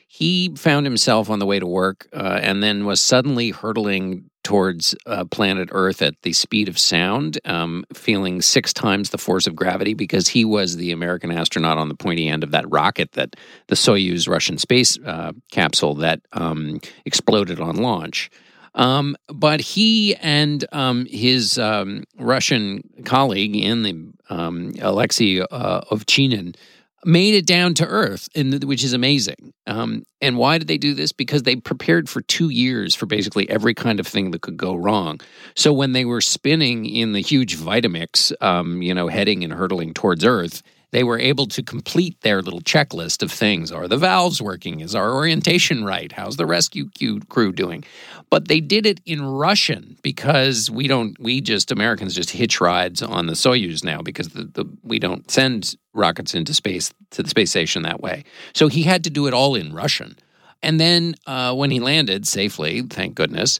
He found himself on the way to work uh, and then was suddenly hurtling towards uh, planet Earth at the speed of sound, um, feeling six times the force of gravity because he was the American astronaut on the pointy end of that rocket, that the Soyuz Russian space uh, capsule that um, exploded on launch. Um, but he and um, his um, Russian colleague in the um, Alexei uh, Ovchinin made it down to Earth, in the, which is amazing. Um, and why did they do this? Because they prepared for two years for basically every kind of thing that could go wrong. So when they were spinning in the huge Vitamix, um, you know, heading and hurtling towards Earth, they were able to complete their little checklist of things. Are the valves working? Is our orientation right? How's the rescue crew doing? But they did it in Russian because we don't, we just, Americans just hitch rides on the Soyuz now because the, the we don't send rockets into space, to the space station that way. So he had to do it all in Russian. And then uh, when he landed safely, thank goodness,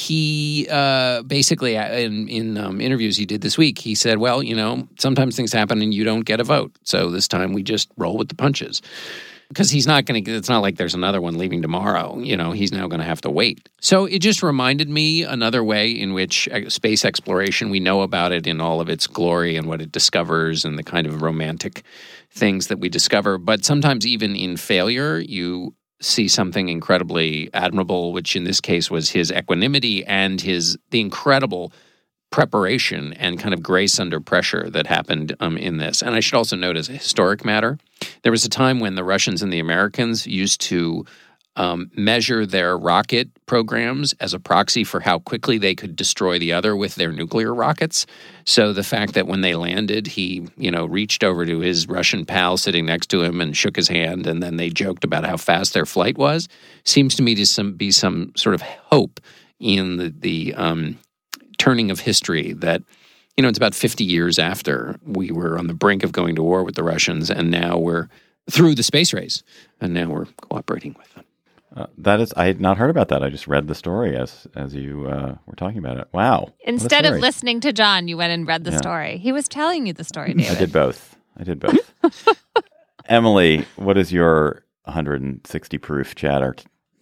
he uh, basically, in, in um, interviews he did this week, he said, well, you know, sometimes things happen and you don't get a vote. So this time we just roll with the punches. Because he's not going to, it's not like there's another one leaving tomorrow. You know, he's now going to have to wait. So it just reminded me another way in which space exploration, we know about it in all of its glory and what it discovers and the kind of romantic things that we discover. But sometimes even in failure, you see something incredibly admirable, which in this case was his equanimity and his the incredible preparation and kind of grace under pressure that happened um, in this. And I should also note, as a historic matter, there was a time when the Russians and the Americans used to um, measure their rocket programs as a proxy for how quickly they could destroy the other with their nuclear rockets. So the fact that when they landed, he, you know, reached over to his Russian pal sitting next to him and shook his hand, and then they joked about how fast their flight was, seems to me to some, be some sort of hope in the, the um, turning of history that, you know, it's about fifty years after we were on the brink of going to war with the Russians, and now we're through the space race, and now we're cooperating with them. Uh, that is, I had not heard about that. I just read the story as as you uh, were talking about it. Wow! Instead of listening to John, you went and read the yeah. story. He was telling you the story, David. I did both. I did both. Emily, what is your one hundred sixty proof chatter?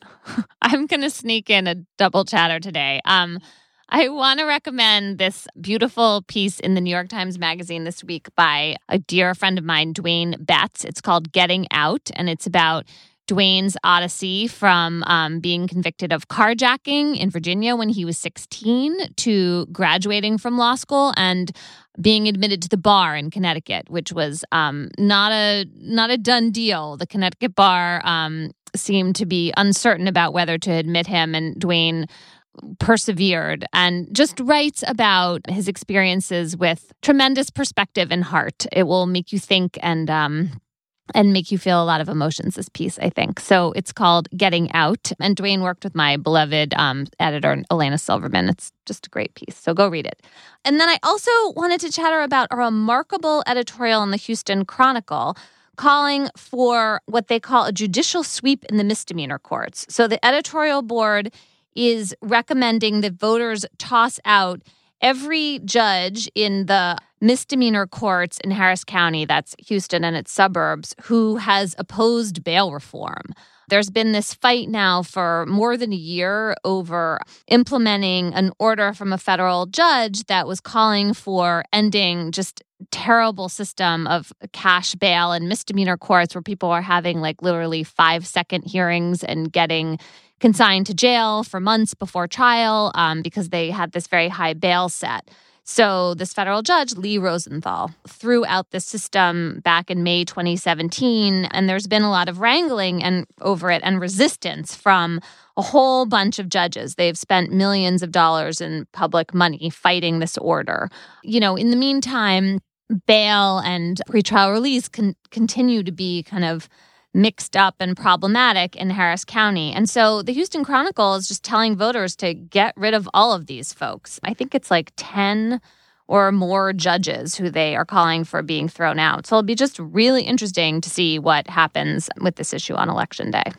I'm going to sneak in a double chatter today. Um, I want to recommend this beautiful piece in the New York Times Magazine this week by a dear friend of mine, Duane Betts. It's called Getting Out, and it's about Duane's odyssey from um, being convicted of carjacking in Virginia when he was sixteen to graduating from law school and being admitted to the bar in Connecticut, which was um, not a not a done deal. The Connecticut bar um, seemed to be uncertain about whether to admit him, and Duane persevered and just writes about his experiences with tremendous perspective and heart. It will make you think and um, and make you feel a lot of emotions, this piece, I think. So it's called Getting Out. And Duane worked with my beloved um, editor, Elena Silverman. It's just a great piece. So go read it. And then I also wanted to chatter about a remarkable editorial in the Houston Chronicle calling for what they call a judicial sweep in the misdemeanor courts. So the editorial board is recommending that voters toss out every judge in the misdemeanor courts in Harris County, that's Houston and its suburbs, who has opposed bail reform. There's been this fight now for more than a year over implementing an order from a federal judge that was calling for ending just terrible system of cash bail in misdemeanor courts where people are having like literally five-second hearings and getting consigned to jail for months before trial um, because they had this very high bail set. So this federal judge, Lee Rosenthal, threw out this system back in May twenty seventeen, and there's been a lot of wrangling and over it and resistance from a whole bunch of judges. They've spent millions of dollars in public money fighting this order. You know, in the meantime, bail and pretrial release can continue to be kind of mixed up and problematic in Harris County. And so the Houston Chronicle is just telling voters to get rid of all of these folks. I think it's like ten or more judges who they are calling for being thrown out. So it'll be just really interesting to see what happens with this issue on Election Day.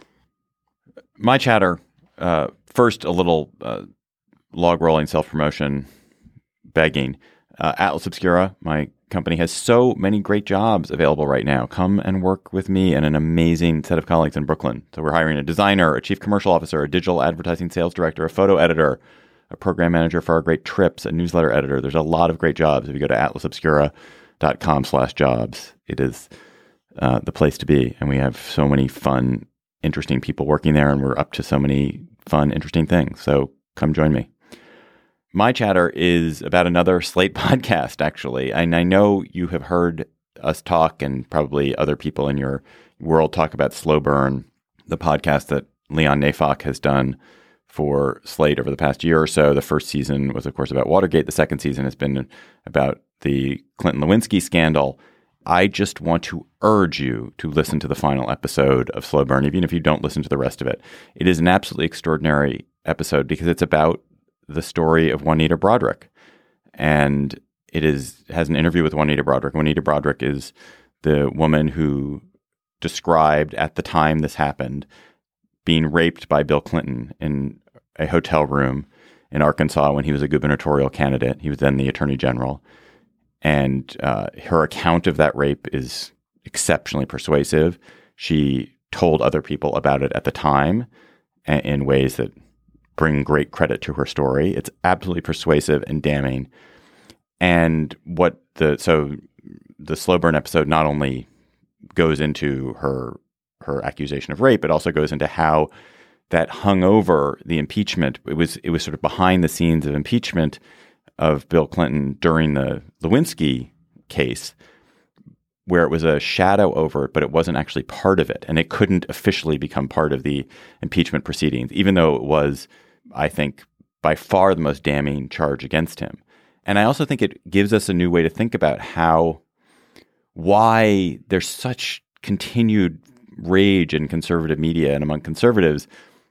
My chatter, uh, first a little uh, log rolling self-promotion begging. Uh, Atlas Obscura, my company, has so many great jobs available right now. Come and work with me and an amazing set of colleagues in Brooklyn. So we're hiring a designer, a chief commercial officer, a digital advertising sales director, a photo editor, a program manager for our great trips, a newsletter editor. There's a lot of great jobs. If you go to atlasobscura.com slash jobs, it is uh, the place to be. And we have so many fun, interesting people working there, and we're up to so many fun, interesting things. So come join me. My chatter is about another Slate podcast, actually. And I know you have heard us talk, and probably other people in your world talk about Slow Burn, the podcast that Leon Neyfakh has done for Slate over the past year or so. The first season was, of course, about Watergate. The second season has been about the Clinton-Lewinsky scandal. I just want to urge you to listen to the final episode of Slow Burn, even if you don't listen to the rest of it. It is an absolutely extraordinary episode because it's about the story of Juanita Broaddrick. And it is has an interview with Juanita Broaddrick. Juanita Broaddrick is the woman who described at the time this happened being raped by Bill Clinton in a hotel room in Arkansas when he was a gubernatorial candidate. He was then the attorney general. And uh, her account of that rape is exceptionally persuasive. She told other people about it at the time in ways that bring great credit to her story. It's absolutely persuasive and damning. And what the so the Slow Burn episode not only goes into her her accusation of rape, but also goes into how that hung over the impeachment. It was it was sort of behind the scenes of impeachment of Bill Clinton during the Lewinsky case, where it was a shadow over it, but it wasn't actually part of it. And it couldn't officially become part of the impeachment proceedings, even though it was, I think, by far the most damning charge against him. And I also think it gives us a new way to think about how, why there's such continued rage in conservative media and among conservatives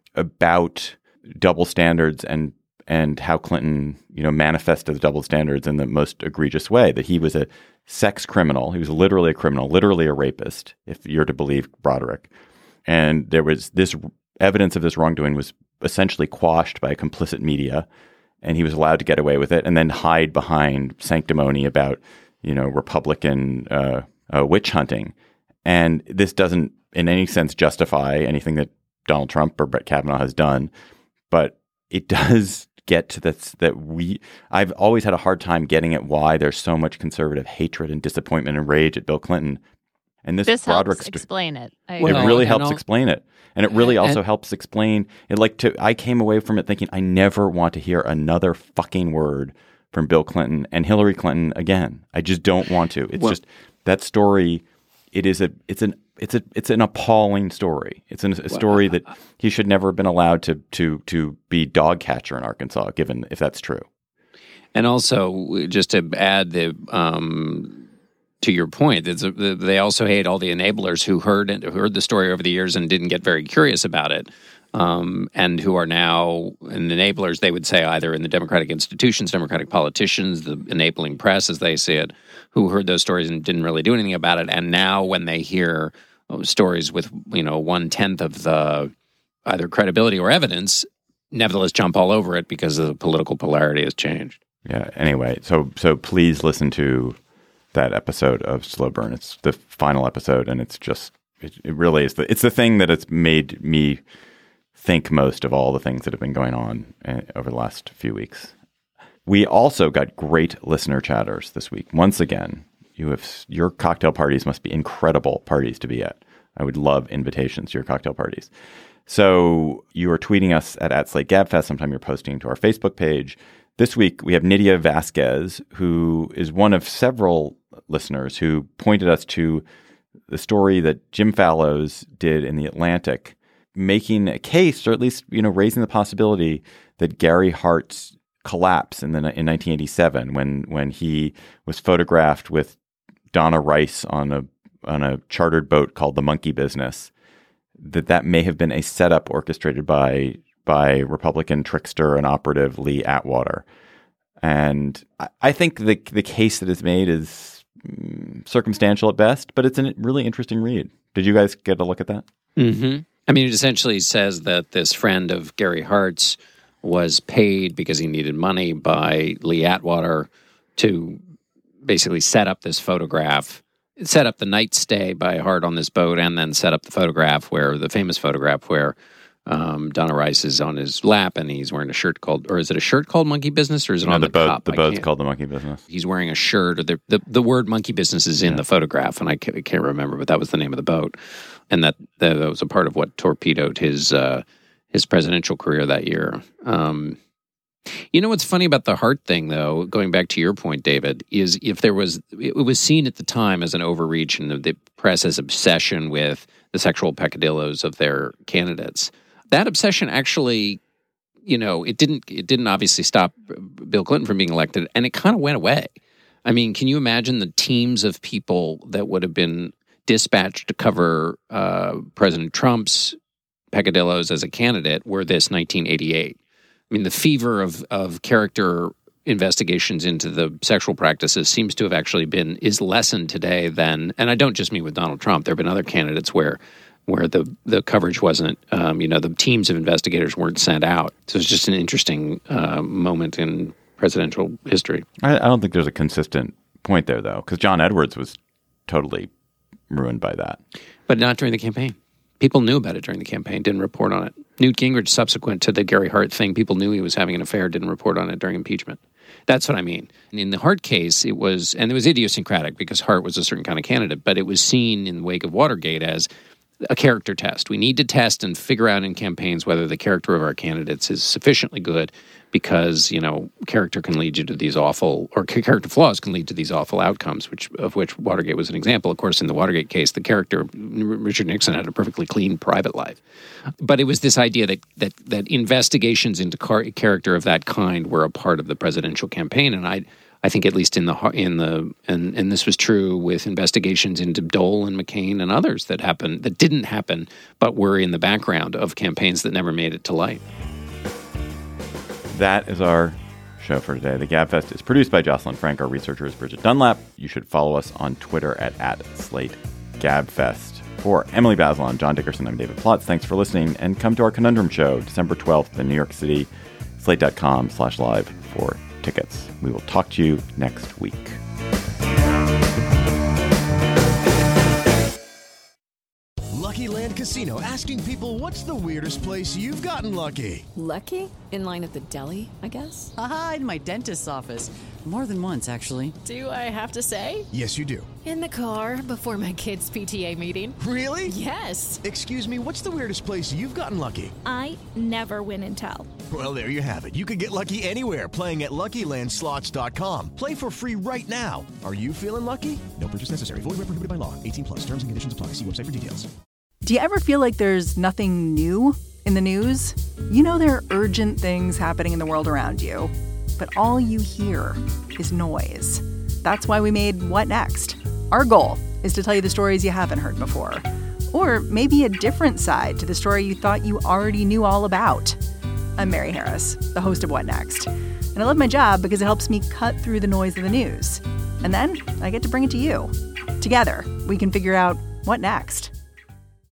about double standards and and how Clinton, you know, manifested the double standards in the most egregious way, that he was a sex criminal. He was literally a criminal, literally a rapist, if you're to believe Broderick. And there was this evidence of this wrongdoing was essentially quashed by complicit media, and he was allowed to get away with it and then hide behind sanctimony about, you know, Republican uh, uh, witch hunting. And this doesn't in any sense justify anything that Donald Trump or Brett Kavanaugh has done, but it does get to this, that we, I've always had a hard time getting at why there's so much conservative hatred and disappointment and rage at Bill Clinton. And this, this Broderick helps st- explain it. I it agree. really helps all, explain it. And it really also and, helps explain it. Like to, I came away from it thinking, I never want to hear another fucking word from Bill Clinton and Hillary Clinton again. I just don't want to. It's well, just that story. It is a, it's an, It's a it's an appalling story. It's an, a story that he should never have been allowed to to to be dog catcher in Arkansas, given if that's true. And also, just to add the um, to your point, it's a, they also hate all the enablers who heard who heard the story over the years and didn't get very curious about it, um, and who are now and enablers. They would say either in the democratic institutions, democratic politicians, the enabling press, as they say it, who heard those stories and didn't really do anything about it. And now, when they hear stories with, you know, one tenth of the either credibility or evidence, nevertheless jump all over it because the political polarity has changed. Yeah. Anyway, so so please listen to that episode of Slow Burn. It's the final episode, and it's just it, it really is the it's the thing that it's made me think most of all the things that have been going on uh, over the last few weeks. We also got great listener chatters this week. Once again, you have your cocktail parties must be incredible parties to be at. I would love invitations to your cocktail parties. So you are tweeting us at, at Slate Gabfest. Sometime you're posting to our Facebook page. This week, we have Nydia Vasquez, who is one of several listeners who pointed us to the story that Jim Fallows did in The Atlantic, making a case, or at least, you know, raising the possibility that Gary Hart's collapse in the in nineteen eighty-seven, when when he was photographed with Donna Rice on a on a chartered boat called the Monkey Business, that that may have been a setup orchestrated by by Republican trickster and operative Lee Atwater. And I, I think the the case that is made is mm, circumstantial at best, but it's a really interesting read. Did you guys get a look at that? Mm-hmm. I mean, it essentially says that this friend of Gary Hart's was paid because he needed money by Lee Atwater to basically set up this photograph, set up the night stay by Hart on this boat, and then set up the photograph where the famous photograph where um, Donna Rice is on his lap and he's wearing a shirt called, or is it a shirt called Monkey Business, or is it no, on the, the, boat? top? The boat's called the Monkey Business. He's wearing a shirt, or the the, the word Monkey Business is in yeah. the photograph, and I can't, I can't remember, but that was the name of the boat, and that that was a part of what torpedoed his uh, his presidential career that year. Um, You know what's funny about the Hart thing, though, going back to your point, David, is if there was, it was seen at the time as an overreach in the, the press's obsession with the sexual peccadillos of their candidates. That obsession actually, you know, it didn't, it didn't obviously stop Bill Clinton from being elected, and it kind of went away. I mean, can you imagine the teams of people that would have been dispatched to cover uh, President Trump's peccadillos as a candidate were this nineteen eighty-eight? I mean, the fever of, of character investigations into the sexual practices seems to have actually been, is lessened today than, and I don't just mean with Donald Trump, there have been other candidates where where the, the coverage wasn't, um, you know, the teams of investigators weren't sent out. So it's just an interesting uh, moment in presidential history. I, I don't think there's a consistent point there, though, because John Edwards was totally ruined by that. But not during the campaign. People knew about it during the campaign, didn't report on it. Newt Gingrich, subsequent to the Gary Hart thing, people knew he was having an affair, didn't report on it during impeachment. That's what I mean. And in the Hart case, it was, and it was idiosyncratic because Hart was a certain kind of candidate, but it was seen in the wake of Watergate as a character test. We need to test and figure out in campaigns whether the character of our candidates is sufficiently good, because, you know, character can lead you to these awful, or character flaws can lead to these awful outcomes, which of which Watergate was an example. Of course, in the Watergate case, the character, Richard Nixon, had a perfectly clean private life. But it was this idea that that that investigations into car- character of that kind were a part of the presidential campaign, and I I think at least in the in the and and this was true with investigations into Dole and McCain and others that happened that didn't happen but were in the background of campaigns that never made it to light. That is our show for today. The GabFest is produced by Jocelyn Frank. Our researcher is Bridget Dunlap. You should follow us on Twitter at, at Slate GabFest. For Emily Bazelon, John Dickerson, I'm David Plotz. Thanks for listening, and come to our Conundrum show December twelfth in New York City. Slate.com slash live for tickets. We will talk to you next week. Lucky Land Casino, asking people, what's the weirdest place you've gotten lucky? Lucky? In line at the deli, I guess? Aha, in my dentist's office. More than once, actually. Do I have to say? Yes, you do. In the car before my kids' P T A meeting. Really? Yes. Excuse me, what's the weirdest place you've gotten lucky? I never win and tell. Well, there you have it. You can get lucky anywhere, playing at Lucky Land Slots dot com. Play for free right now. Are you feeling lucky? No purchase necessary. Void where prohibited by law. eighteen plus. Terms and conditions apply. See website for details. Do you ever feel like there's nothing new in the news? You know there are urgent things happening in the world around you, but all you hear is noise. That's why we made What Next? Our goal is to tell you the stories you haven't heard before, or maybe a different side to the story you thought you already knew all about. I'm Mary Harris, the host of What Next? And I love my job because it helps me cut through the noise of the news. And then I get to bring it to you. Together, we can figure out what next.